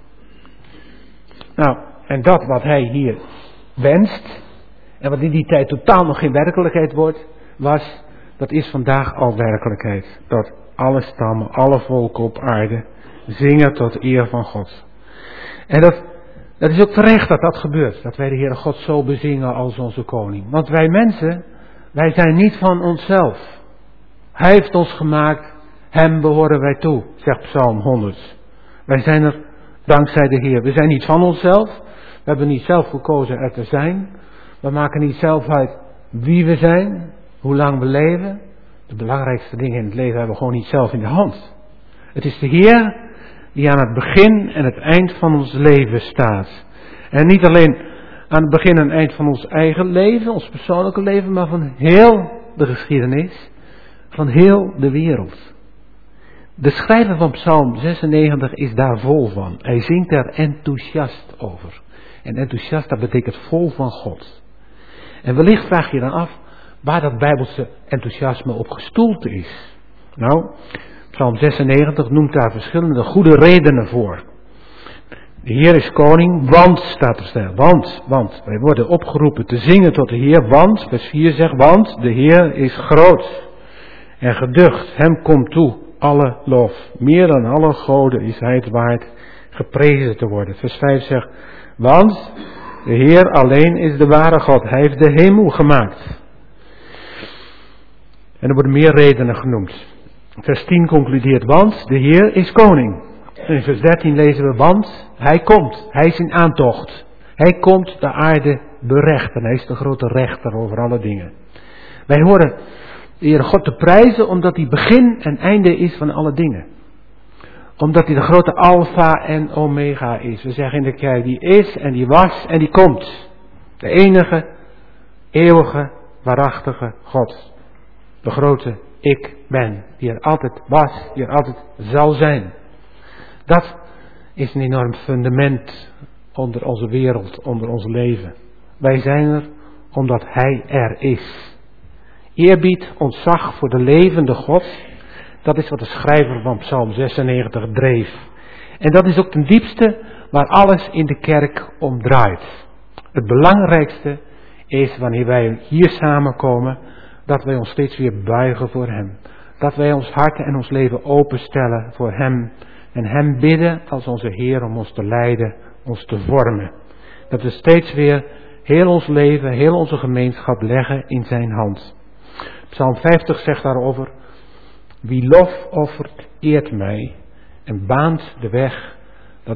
Nou, en dat wat hij hier wenst, en wat in die tijd totaal nog geen werkelijkheid dat is vandaag al werkelijkheid. Dat alle stammen, alle volken op aarde zingen tot eer van God. En dat is ook terecht dat dat gebeurt. Dat wij de Heere God zo bezingen als onze koning. Want wij mensen, wij zijn niet van onszelf. Hij heeft ons gemaakt, hem behoren wij toe, zegt Psalm 100. Wij zijn er dankzij de Heer. We zijn niet van onszelf. We hebben niet zelf gekozen er te zijn. We maken niet zelf uit wie we zijn, hoe lang we leven. De belangrijkste dingen in het leven hebben we gewoon niet zelf in de hand. Het is de Heer die aan het begin en het eind van ons leven staat. En niet alleen aan het begin en eind van ons eigen leven, ons persoonlijke leven, maar van heel de geschiedenis, van heel de wereld. De schrijver van Psalm 96 is daar vol van. Hij zingt daar enthousiast over. En enthousiast, dat betekent vol van God. En wellicht vraag je dan af waar dat Bijbelse enthousiasme op gestoeld is. Nou, Psalm 96 noemt daar verschillende goede redenen voor. De Heer is koning, want, staat er staan. Want, wij worden opgeroepen te zingen tot de Heer, want, vers 4 zegt, want de Heer is groot en geducht, hem komt toe alle lof. Meer dan alle goden is hij het waard geprezen te worden. Vers 5 zegt, want de Heer alleen is de ware God, hij heeft de hemel gemaakt. En er worden meer redenen genoemd. Vers 10 concludeert, want de Heer is koning. En in vers 13 lezen we, want hij komt, hij is in aantocht. Hij komt de aarde berechten, hij is de grote rechter over alle dingen. Wij horen de Heere God te prijzen omdat hij begin en einde is van alle dingen. Omdat hij de grote alfa en omega is. We zeggen in de kerk, die is en die was en die komt. De enige, eeuwige, waarachtige God. De grote ik ben, die er altijd was, die er altijd zal zijn. Dat is een enorm fundament onder onze wereld, onder ons leven. Wij zijn er omdat hij er is. Eerbied, ontzag voor de levende God, dat is wat de schrijver van Psalm 96 dreef. En dat is ook ten diepste waar alles in de kerk om draait. Het belangrijkste is wanneer wij hier samenkomen, dat wij ons steeds weer buigen voor hem. Dat wij ons hart en ons leven openstellen voor hem. En hem bidden als onze Heer om ons te leiden, ons te vormen. Dat we steeds weer heel ons leven, heel onze gemeenschap leggen in zijn hand. Psalm 50 zegt daarover, wie lof offert, eert mij en baant de weg dat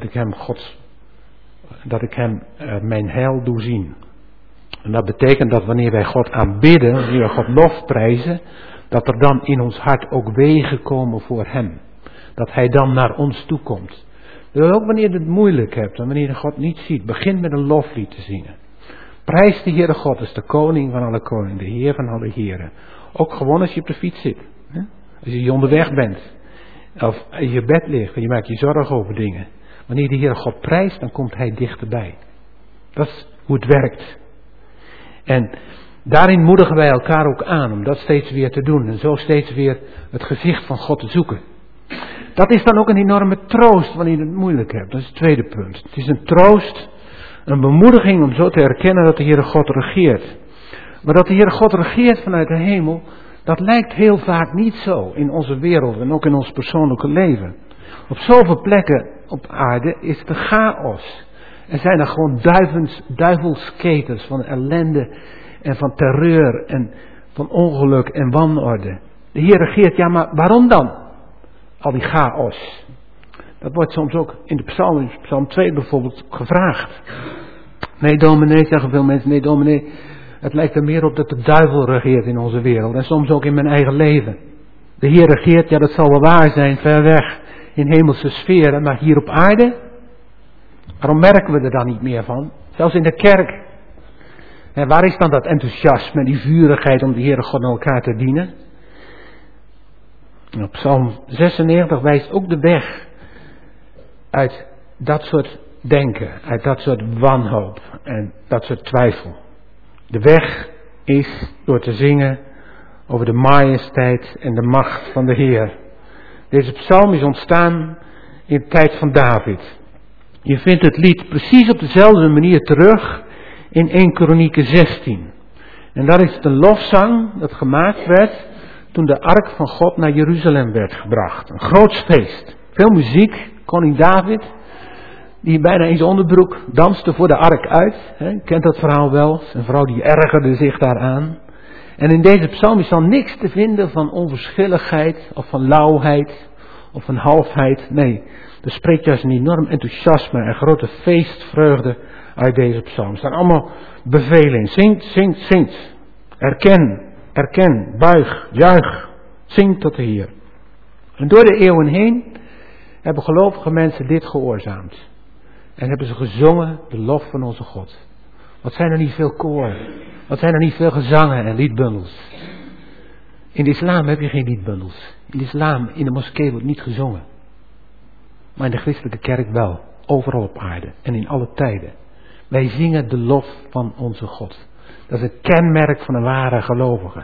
ik hem mijn heil doe zien. En dat betekent dat wanneer wij God aanbidden, wanneer wij God lofprijzen, dat er dan in ons hart ook wegen komen voor hem. Dat hij dan naar ons toe komt. Dus ook wanneer je het moeilijk hebt en wanneer je God niet ziet, begin met een loflied te zingen. Prijs de Heere God, is de koning van alle koningen, de Heer van alle heren. Ook gewoon als je op de fiets zit. Hè? Als je onderweg bent. Of in je bed ligt en je maakt je zorgen over dingen. Wanneer de Heere God prijst, dan komt hij dichterbij. Dat is hoe het werkt. En daarin moedigen wij elkaar ook aan om dat steeds weer te doen. En zo steeds weer het gezicht van God te zoeken. Dat is dan ook een enorme troost wanneer je het moeilijk hebt. Dat is het tweede punt. Het is een troost, een bemoediging om zo te erkennen dat de Heere God regeert. Maar dat de Heere God regeert vanuit de hemel, dat lijkt heel vaak niet zo in onze wereld en ook in ons persoonlijke leven. Op zoveel plekken op aarde is het een chaos. Er zijn er gewoon duivelsketens van ellende en van terreur en van ongeluk en wanorde. De Heer regeert, ja, maar waarom dan? Al die chaos. Dat wordt soms ook in de Psalm 2 bijvoorbeeld gevraagd. Nee dominee, zeggen veel mensen, nee dominee, het lijkt er meer op dat de duivel regeert in onze wereld. En soms ook in mijn eigen leven. De Heer regeert, ja dat zal wel waar zijn, ver weg in hemelse sferen, maar hier op aarde, waarom merken we er dan niet meer van? Zelfs in de kerk. En waar is dan dat enthousiasme en die vurigheid om de Heere God aan elkaar te dienen? En op Psalm 96 wijst ook de weg uit dat soort denken, uit dat soort wanhoop en dat soort twijfel. De weg is door te zingen over de majesteit en de macht van de Heer. Deze psalm is ontstaan in de tijd van David. Je vindt het lied precies op dezelfde manier terug in 1 Kronieken 16. En dat is de lofzang dat gemaakt werd toen de ark van God naar Jeruzalem werd gebracht. Een groot feest. Veel muziek. Koning David, die bijna in zijn onderbroek danste voor de ark uit. Je kent dat verhaal wel. Zijn vrouw die ergerde zich daaraan. En in deze psalm is dan niks te vinden van onverschilligheid of van lauwheid of van halfheid. Nee, er spreekt juist een enorm enthousiasme en grote feestvreugde uit deze psalm. Er staan allemaal bevelen in. Zingt, zingt, zingt. Erken, erken, buig, juich. Zing tot de Heer. En door de eeuwen heen hebben gelovige mensen dit gehoorzaamd. En hebben ze gezongen de lof van onze God. Wat zijn er niet veel koren. Wat zijn er niet veel gezangen en liedbundels. In de islam heb je geen liedbundels. In de islam, in de moskee wordt niet gezongen. Maar in de christelijke kerk wel. Overal op aarde en in alle tijden. Wij zingen de lof van onze God. Dat is een kenmerk van een ware gelovige.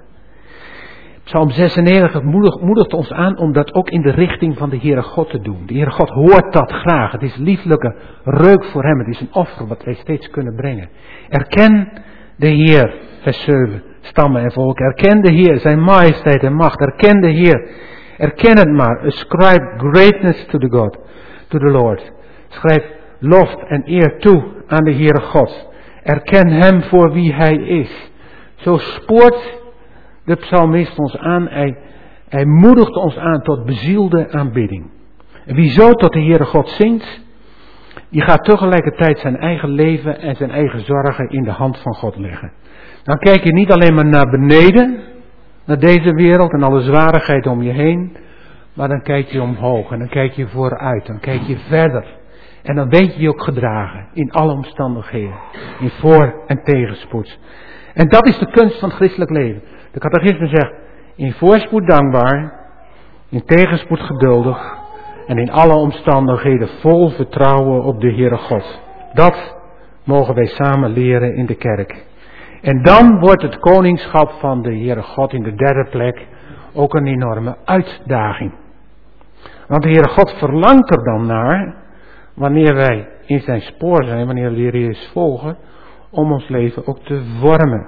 Psalm 96 moedigt ons aan om dat ook in de richting van de Heere God te doen. De Heere God hoort dat graag. Het is lieflijke reuk voor hem. Het is een offer wat wij steeds kunnen brengen. Erken de Heer, vers 7, stammen en volken. Erken de Heer, zijn majesteit en macht. Erken de Heer. Erken het maar. Ascribe greatness to the Lord. Schrijf lof en eer toe aan de Heere God. Erken hem voor wie hij is. Zo spoort de psalmist ons aan, hij moedigt ons aan tot bezielde aanbidding. En wie zo tot de Heere God zingt, die gaat tegelijkertijd zijn eigen leven en zijn eigen zorgen in de hand van God leggen. Dan kijk je niet alleen maar naar beneden, naar deze wereld en alle zwarigheid om je heen, maar dan kijk je omhoog en dan kijk je vooruit, dan kijk je verder. En dan weet je je ook gedragen in alle omstandigheden, in voor- en tegenspoed. En dat is de kunst van het christelijk leven. De catechisme zegt, in voorspoed dankbaar, in tegenspoed geduldig en in alle omstandigheden vol vertrouwen op de Heere God. Dat mogen wij samen leren in de kerk. En dan wordt het koningschap van de Heere God in de derde plek ook een enorme uitdaging. Want de Heere God verlangt er dan naar, wanneer wij in zijn spoor zijn, wanneer we de Heer Jezus volgen, om ons leven ook te vormen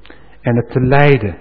en het te leiden.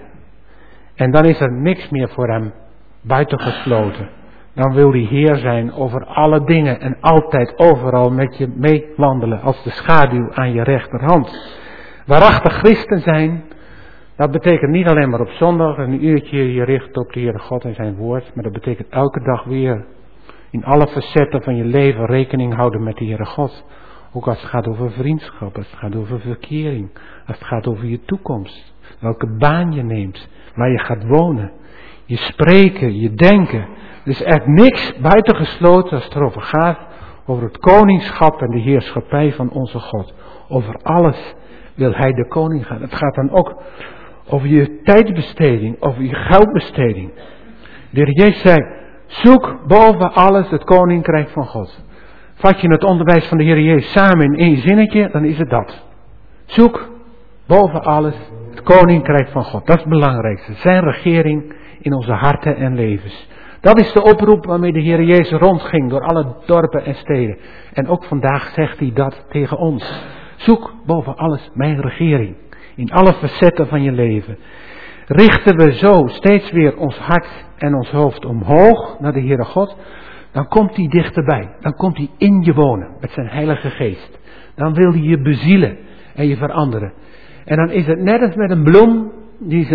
En dan is er niks meer voor hem buitengesloten. Dan wil hij Heer zijn over alle dingen en altijd overal met je meewandelen als de schaduw aan je rechterhand. Waarachtig christen zijn, dat betekent niet alleen maar op zondag een uurtje je richt op de Heere God en zijn woord, maar dat betekent elke dag weer in alle facetten van je leven rekening houden met de Heere God. Ook als het gaat over vriendschap, als het gaat over verkering, als het gaat over je toekomst. Welke baan je neemt, waar je gaat wonen. Je spreken, je denken. Er is echt niks buitengesloten als het erover gaat. Over het koningschap en de heerschappij van onze God. Over alles wil hij de koning gaan. Het gaat dan ook over je tijdbesteding, over je geldbesteding. De Heer Jezus zei, zoek boven alles het koninkrijk van God. Vat je het onderwijs van de Heer Jezus samen in één zinnetje, dan is het dat. Zoek boven alles het koninkrijk van God. Dat is het belangrijkste. Zijn regering in onze harten en levens. Dat is de oproep waarmee de Heer Jezus rondging door alle dorpen en steden. En ook vandaag zegt hij dat tegen ons. Zoek boven alles mijn regering. In alle facetten van je leven. Richten we zo steeds weer ons hart en ons hoofd omhoog naar de Heere God. Dan komt hij dichterbij. Dan komt hij in je wonen met zijn heilige geest. Dan wil hij je bezielen en je veranderen. En dan is het net als met een bloem die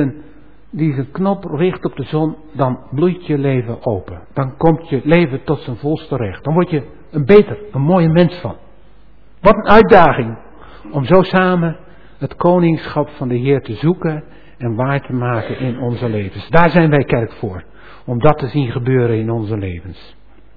zijn knop richt op de zon. Dan bloeit je leven open. Dan komt je leven tot zijn volste recht. Dan word je een mooie mens van. Wat een uitdaging om zo samen het koningschap van de Heer te zoeken en waar te maken in onze levens. Daar zijn wij kerk voor. Om dat te zien gebeuren in onze levens.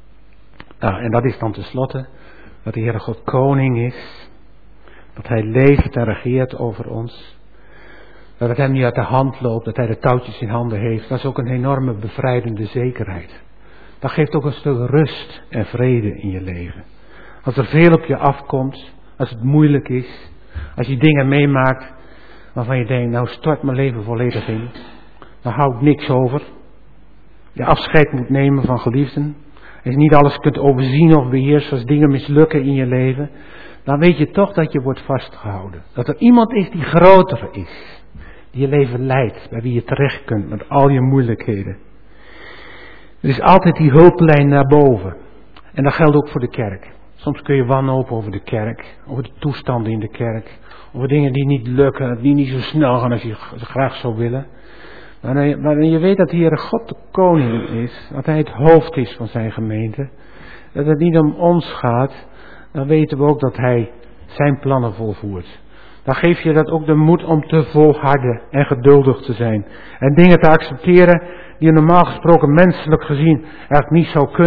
Nou, en dat is dan tenslotte dat de Heere God koning is. Dat hij leeft en regeert over ons. Dat het hem niet uit de hand loopt, dat hij de touwtjes in handen heeft. Dat is ook een enorme bevrijdende zekerheid. Dat geeft ook een stuk rust en vrede in je leven. Als er veel op je afkomt, als het moeilijk is, als je dingen meemaakt waarvan je denkt, nou stort mijn leven volledig in, dan hou ik niks over. Je afscheid moet nemen van geliefden. Als je niet alles kunt overzien of beheersen, als dingen mislukken in je leven, dan weet je toch dat je wordt vastgehouden. Dat er iemand is die groter is, die je leven leidt, bij wie je terecht kunt met al je moeilijkheden. Er is altijd die hulplijn naar boven. En dat geldt ook voor de kerk. Soms kun je wanhopen over de kerk, over de toestanden in de kerk, over dingen die niet lukken, die niet zo snel gaan als je ze graag zou willen. Maar je weet dat de Heere God de koning is, dat Hij het hoofd is van zijn gemeente, dat het niet om ons gaat, dan weten we ook dat Hij zijn plannen volvoert. Dan geef je dat ook de moed om te volharden en geduldig te zijn. En dingen te accepteren die je normaal gesproken menselijk gezien eigenlijk niet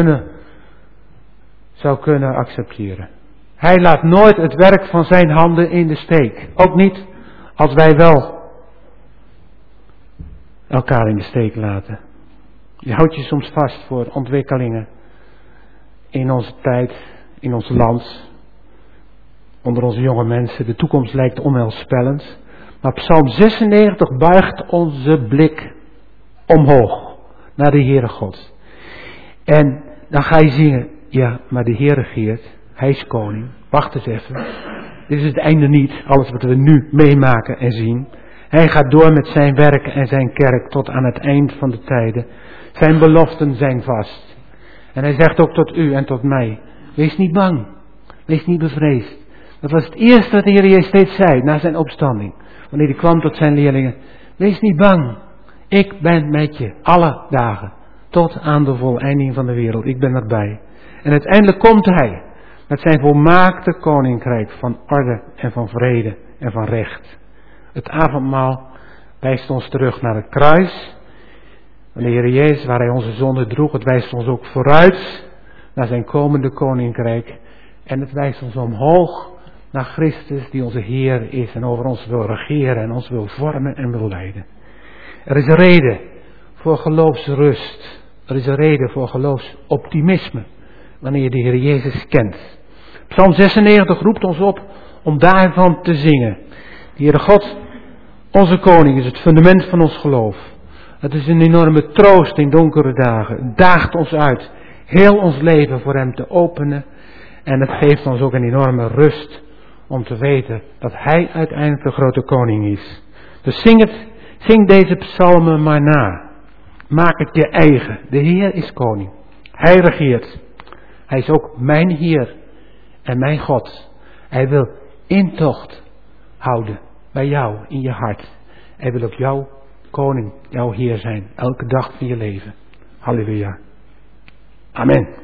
zou kunnen accepteren. Hij laat nooit het werk van zijn handen in de steek. Ook niet als wij wel elkaar in de steek laten. Je houdt je soms vast voor ontwikkelingen in onze tijd, in ons land, onder onze jonge mensen. De toekomst lijkt onheilspellend. Maar Psalm 96 buigt onze blik omhoog naar de Heere God. En dan ga je zingen, ja, maar de Heer regeert, Hij is koning. Wacht eens even, dit is het einde niet, alles wat we nu meemaken en zien. Hij gaat door met zijn werk en zijn kerk tot aan het eind van de tijden. Zijn beloften zijn vast. En hij zegt ook tot u en tot mij, wees niet bang, wees niet bevreesd. Dat was het eerste wat de Heer Jezus steeds zei na zijn opstanding. Wanneer hij kwam tot zijn leerlingen, wees niet bang, ik ben met je alle dagen. Tot aan de voleinding van de wereld, ik ben erbij. En uiteindelijk komt hij met zijn volmaakte koninkrijk van orde en van vrede en van recht. Het avondmaal wijst ons terug naar het kruis. Van de Heer Jezus, waar Hij onze zonde droeg. Het wijst ons ook vooruit naar zijn komende koninkrijk. En het wijst ons omhoog naar Christus die onze Heer is en over ons wil regeren en ons wil vormen en wil leiden. Er is een reden voor geloofsrust. Er is een reden voor geloofsoptimisme wanneer je de Heer Jezus kent. Psalm 96 roept ons op om daarvan te zingen. De Heere God, onze koning, is het fundament van ons geloof. Het is een enorme troost in donkere dagen. Het daagt ons uit heel ons leven voor Hem te openen. En het geeft ons ook een enorme rust om te weten dat Hij uiteindelijk de grote koning is. Dus zing deze psalmen maar na. Maak het je eigen. De Heer is koning. Hij regeert. Hij is ook mijn Heer en mijn God. Hij wil intocht houden bij jou in je hart. Hij wil ook jouw koning, jouw Heer zijn. Elke dag van je leven. Halleluja. Amen.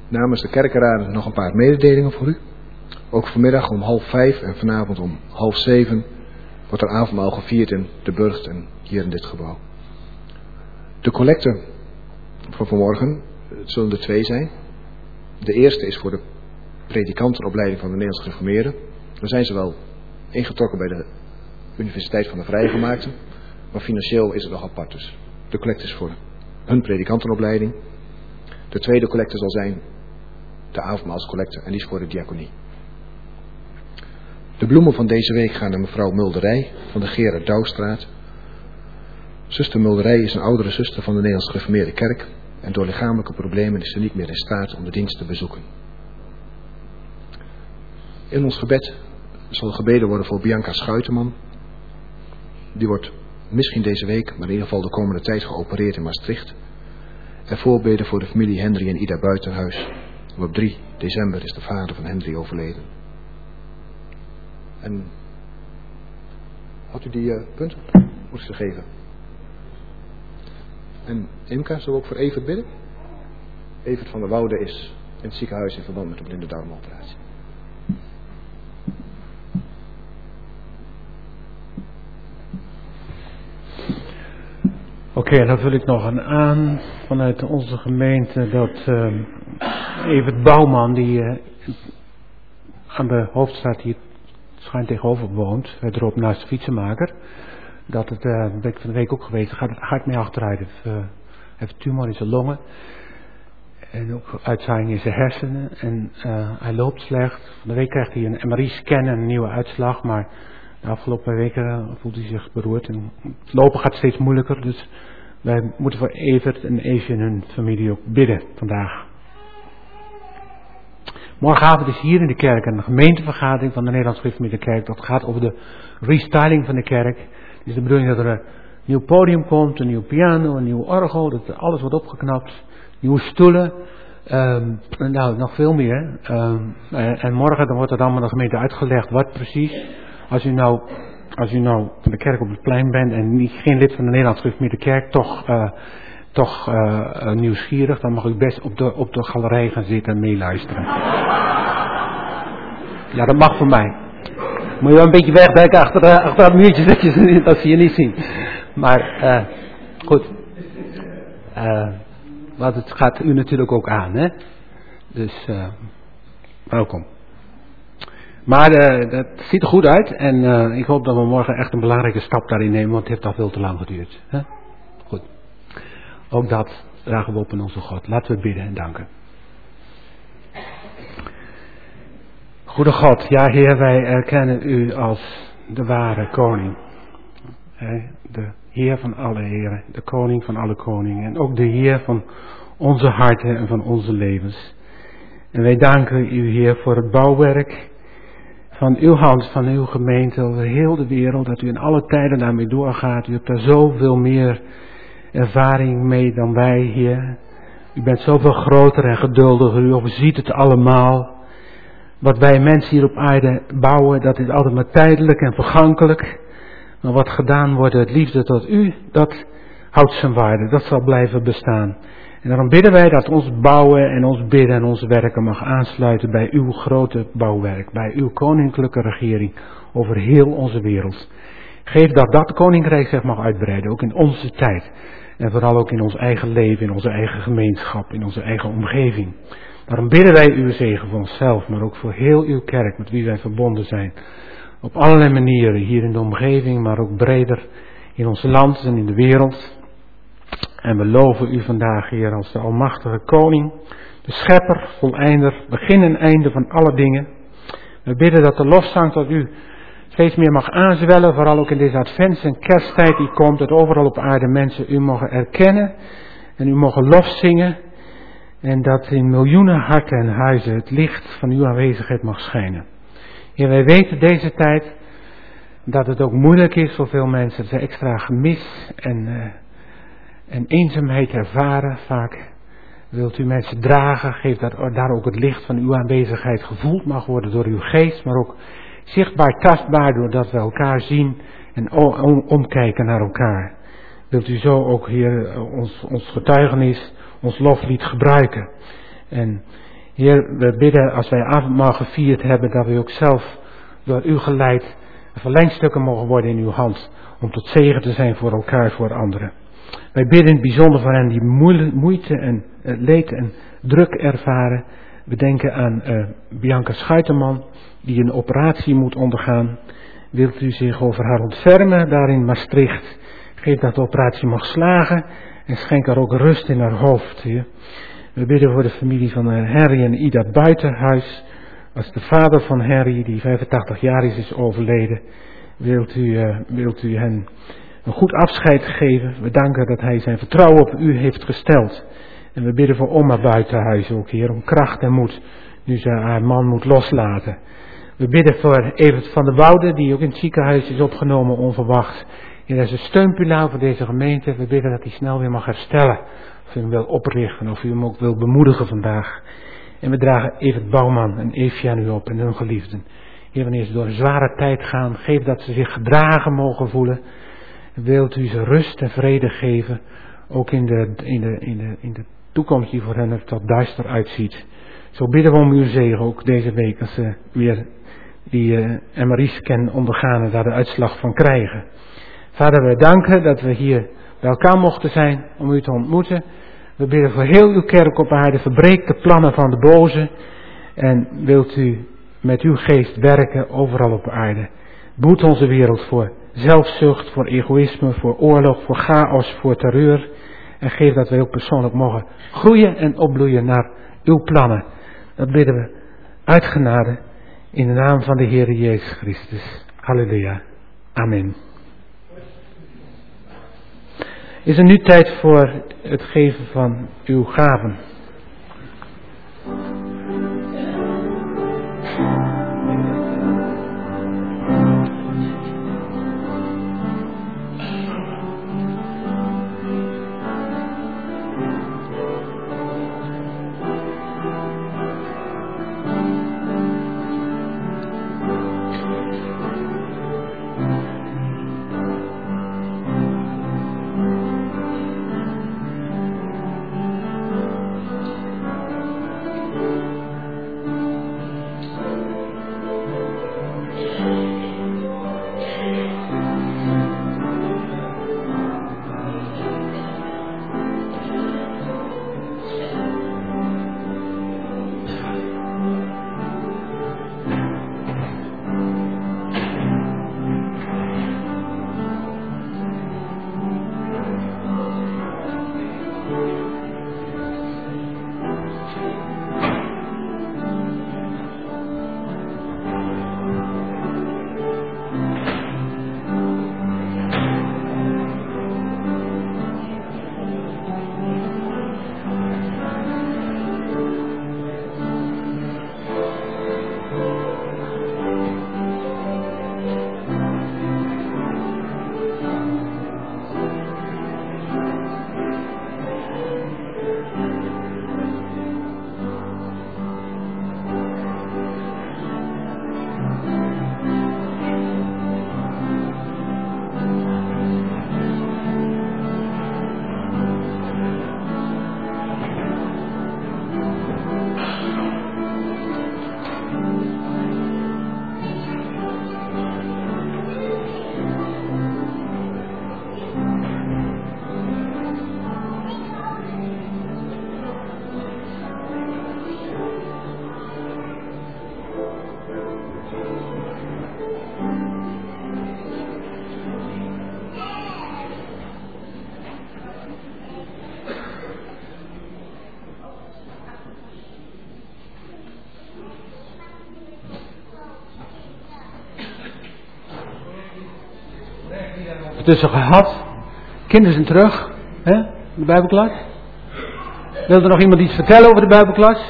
Namens de kerkenraden nog een paar mededelingen voor u. Ook vanmiddag om 4:30 en vanavond om 6:30 wordt er avondmaal gevierd in de Burgt en hier in dit gebouw. De collecten van vanmorgen zullen er 2 zijn. De eerste is voor de predikantenopleiding van de Nederlandse Gereformeerden. Daar zijn ze wel ingetrokken bij de Universiteit van de Vrijgemaakten, maar financieel is het nog apart. Dus de collecte is voor hun predikantenopleiding. De tweede collecte zal zijn de avondmaalscollecte en die is voor de diaconie. De bloemen van deze week gaan naar mevrouw Mulderij van de Gerard Douwstraat. Zuster Mulderij is een oudere zuster van de Nederlandse Gereformeerde Kerk en door lichamelijke problemen is ze niet meer in staat om de dienst te bezoeken. In ons gebed zal gebeden worden voor Bianca Schuiteman. Die wordt misschien deze week, maar in ieder geval de komende tijd geopereerd in Maastricht. En voorbeden voor de familie Hendry en Ida Buitenhuis. Op 3 december is de vader van Hendry overleden. En had u die punten? Moet ik ze geven? En Imka, zullen we ook voor Evert bidden? Evert van der Woude is in het ziekenhuis in verband met de blinde darmoperatie. Oké, dan vul ik nog een aan vanuit onze gemeente dat Evert Bouwman, die aan de Hoofdstraat hier schijnt tegenover woont, verderop naast de fietsenmaker, dat het, ben ik van de week ook geweest, gaat mee achteruit. Hij heeft tumor in zijn longen en ook uitzaaiing in zijn hersenen en hij loopt slecht. Van de week krijgt hij een MRI-scan en een nieuwe uitslag, maar de afgelopen weken voelt hij zich beroerd en het lopen gaat steeds moeilijker, dus wij moeten voor Evert en Eefje en hun familie ook bidden vandaag. Morgenavond is hier in de kerk een gemeentevergadering van de Nederlandse Gereformeerde Kerk. Dat gaat over de restyling van de kerk. Het is de bedoeling dat er een nieuw podium komt, een nieuw piano, een nieuw orgel, dat alles wordt opgeknapt, nieuwe stoelen, nou nog veel meer. En morgen dan wordt het allemaal de gemeente uitgelegd wat precies. Als u nou van de kerk op het plein bent en geen lid van de Nederlandse Gereformeerde Kerk, toch nieuwsgierig, dan mag u best op de galerij gaan zitten en meeluisteren. Ja, dat mag voor mij. Moet je wel een beetje wegduiken achter dat muurtje, dat ze je niet zien. Maar goed. Want het gaat u natuurlijk ook aan, hè. Dus welkom. Maar dat ziet er goed uit en ik hoop dat we morgen echt een belangrijke stap daarin nemen, want het heeft al veel te lang geduurd. Hè? Goed. Ook dat dragen we op in onze God. Laten we bidden en danken. Goede God, ja Heer, wij erkennen U als de ware koning. De Heer van alle heren, de koning van alle koningen en ook de Heer van onze harten en van onze levens. En wij danken U, Heer, voor het bouwwerk van uw hand, van uw gemeente over heel de wereld, dat u in alle tijden daarmee doorgaat. U hebt daar zoveel meer ervaring mee dan wij, Heer. U bent zoveel groter en geduldiger, u overziet het allemaal. Wat wij mensen hier op aarde bouwen, dat is altijd maar tijdelijk en vergankelijk. Maar wat gedaan wordt uit liefde tot u, dat houdt zijn waarde, dat zal blijven bestaan. En daarom bidden wij dat ons bouwen en ons bidden en onze werken mag aansluiten bij uw grote bouwwerk, bij uw koninklijke regering over heel onze wereld. Geef dat koninkrijk zich mag uitbreiden, ook in onze tijd. En vooral ook in ons eigen leven, in onze eigen gemeenschap, in onze eigen omgeving. Daarom bidden wij uw zegen voor onszelf, maar ook voor heel uw kerk met wie wij verbonden zijn. Op allerlei manieren, hier in de omgeving, maar ook breder in ons land en in de wereld. En we loven u vandaag, Heer, als de almachtige koning, de schepper, voleinder, begin en einde van alle dingen. We bidden dat de lofzang tot u steeds meer mag aanzwellen, vooral ook in deze advents- en kersttijd die komt, dat overal op aarde mensen u mogen erkennen en u mogen lof zingen. En dat in miljoenen harten en huizen het licht van uw aanwezigheid mag schijnen. Heer, wij weten deze tijd dat het ook moeilijk is voor veel mensen, dat ze extra gemis en eenzaamheid ervaren vaak. Wilt u mensen dragen, geef dat daar ook het licht van uw aanwezigheid gevoeld mag worden door uw geest, maar ook zichtbaar, tastbaar, doordat we elkaar zien en omkijken naar elkaar. Wilt u zo ook, Heer, ons getuigenis, ons loflied gebruiken. En Heer, we bidden als wij avondmaal gevierd hebben, dat we ook zelf door u geleid verlengstukken mogen worden in uw hand. Om tot zegen te zijn voor elkaar, voor anderen. Wij bidden in het bijzonder voor hen die moeite en leed en druk ervaren. We denken aan Bianca Schuiterman, die een operatie moet ondergaan. Wilt u zich over haar ontfermen daar in Maastricht? Geef dat de operatie mag slagen en schenk haar ook rust in haar hoofd, Heer. We bidden voor de familie van Henry en Ida Buitenhuis. Als de vader van Henry, die 85 jaar is overleden, wilt u hen een goed afscheid geven. We danken dat hij zijn vertrouwen op u heeft gesteld. En we bidden voor oma Buitenhuis ook, Heer, om kracht en moed, nu ze haar man moet loslaten. We bidden voor Evert van der Woude, die ook in het ziekenhuis is opgenomen, onverwacht. Heer, dat is een steunpilaar voor deze gemeente. We bidden dat hij snel weer mag herstellen. Of u hem wil oprichten, of u hem ook wil bemoedigen vandaag. En we dragen Evert Bouwman en Eefje aan u op en hun geliefden. Heer, wanneer ze door een zware tijd gaan, geef dat ze zich gedragen mogen voelen. Wilt u ze rust en vrede geven, ook in de toekomst die voor hen er tot duister uitziet. Zo bidden we om uw zegen ook deze week, als ze weer die MRI-scan ondergaan en daar de uitslag van krijgen. Vader, we danken dat we hier bij elkaar mochten zijn om u te ontmoeten. We bidden voor heel uw kerk op aarde, verbreek de plannen van de boze en wilt u met uw geest werken overal op aarde. Behoed onze wereld voor zelfzucht, voor egoïsme, voor oorlog, voor chaos, voor terreur. En geef dat wij ook persoonlijk mogen groeien en opbloeien naar uw plannen. Dat bidden we uit genade in de naam van de Heer Jezus Christus. Halleluja. Amen. Is er nu tijd voor het geven van uw gaven? Tussen gehad. Kinderen zijn terug. Hè? De Bijbelklas. Wil er nog iemand iets vertellen over de Bijbelklas?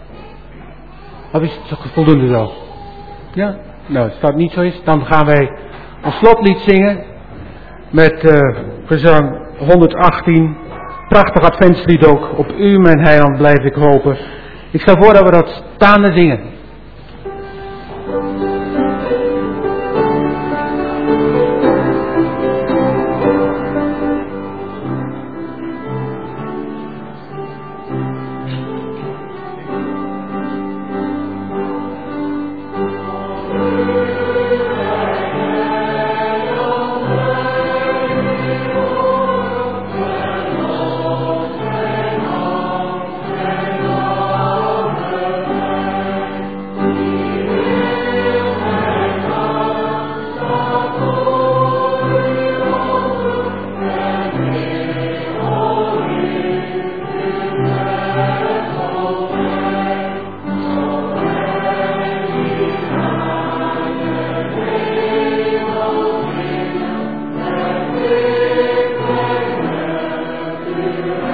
Of is het voldoende zo? Ja? Nou, als dat niet zo is, dan gaan wij ons slotlied zingen. Met gezang 118. Prachtig adventslied ook. Op u, mijn heiland, blijf ik hopen. Ik stel voor dat we dat staande zingen.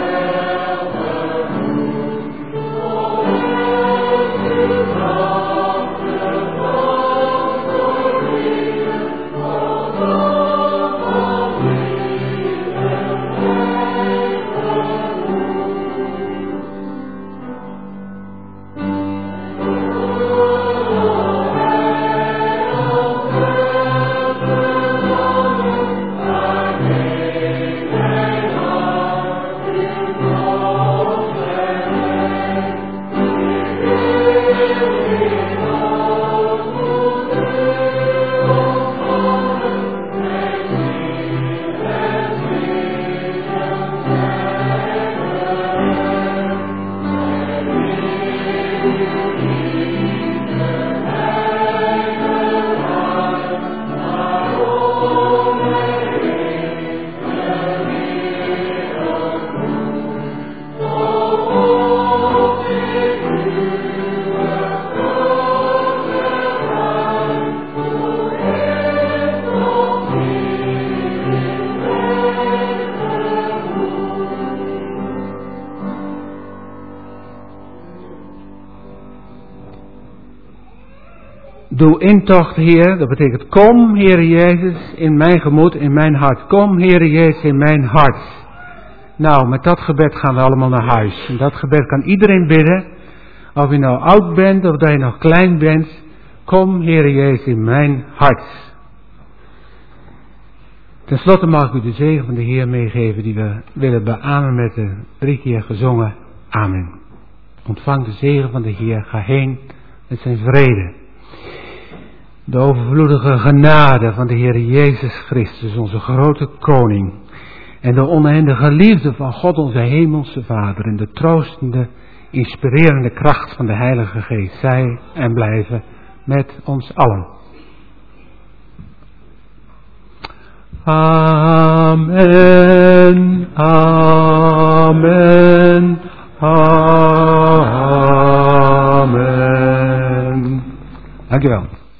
Doe intocht, Heer, dat betekent kom, Heer Jezus, in mijn gemoed, in mijn hart. Kom, Heer Jezus, in mijn hart. Nou, met dat gebed gaan we allemaal naar huis. En dat gebed kan iedereen bidden, of je nou oud bent of dat je nog klein bent. Kom, Heer Jezus, in mijn hart. Ten slotte mag ik u de zegen van de Heer meegeven die we willen beamen met de 3 keer gezongen amen. Ontvang de zegen van de Heer, ga heen met zijn vrede. De overvloedige genade van de Heer Jezus Christus, onze grote koning. En de oneindige liefde van God, onze hemelse Vader. En de troostende, inspirerende kracht van de Heilige Geest. Zij en blijven met ons allen. Amen, amen, amen. Dankjewel.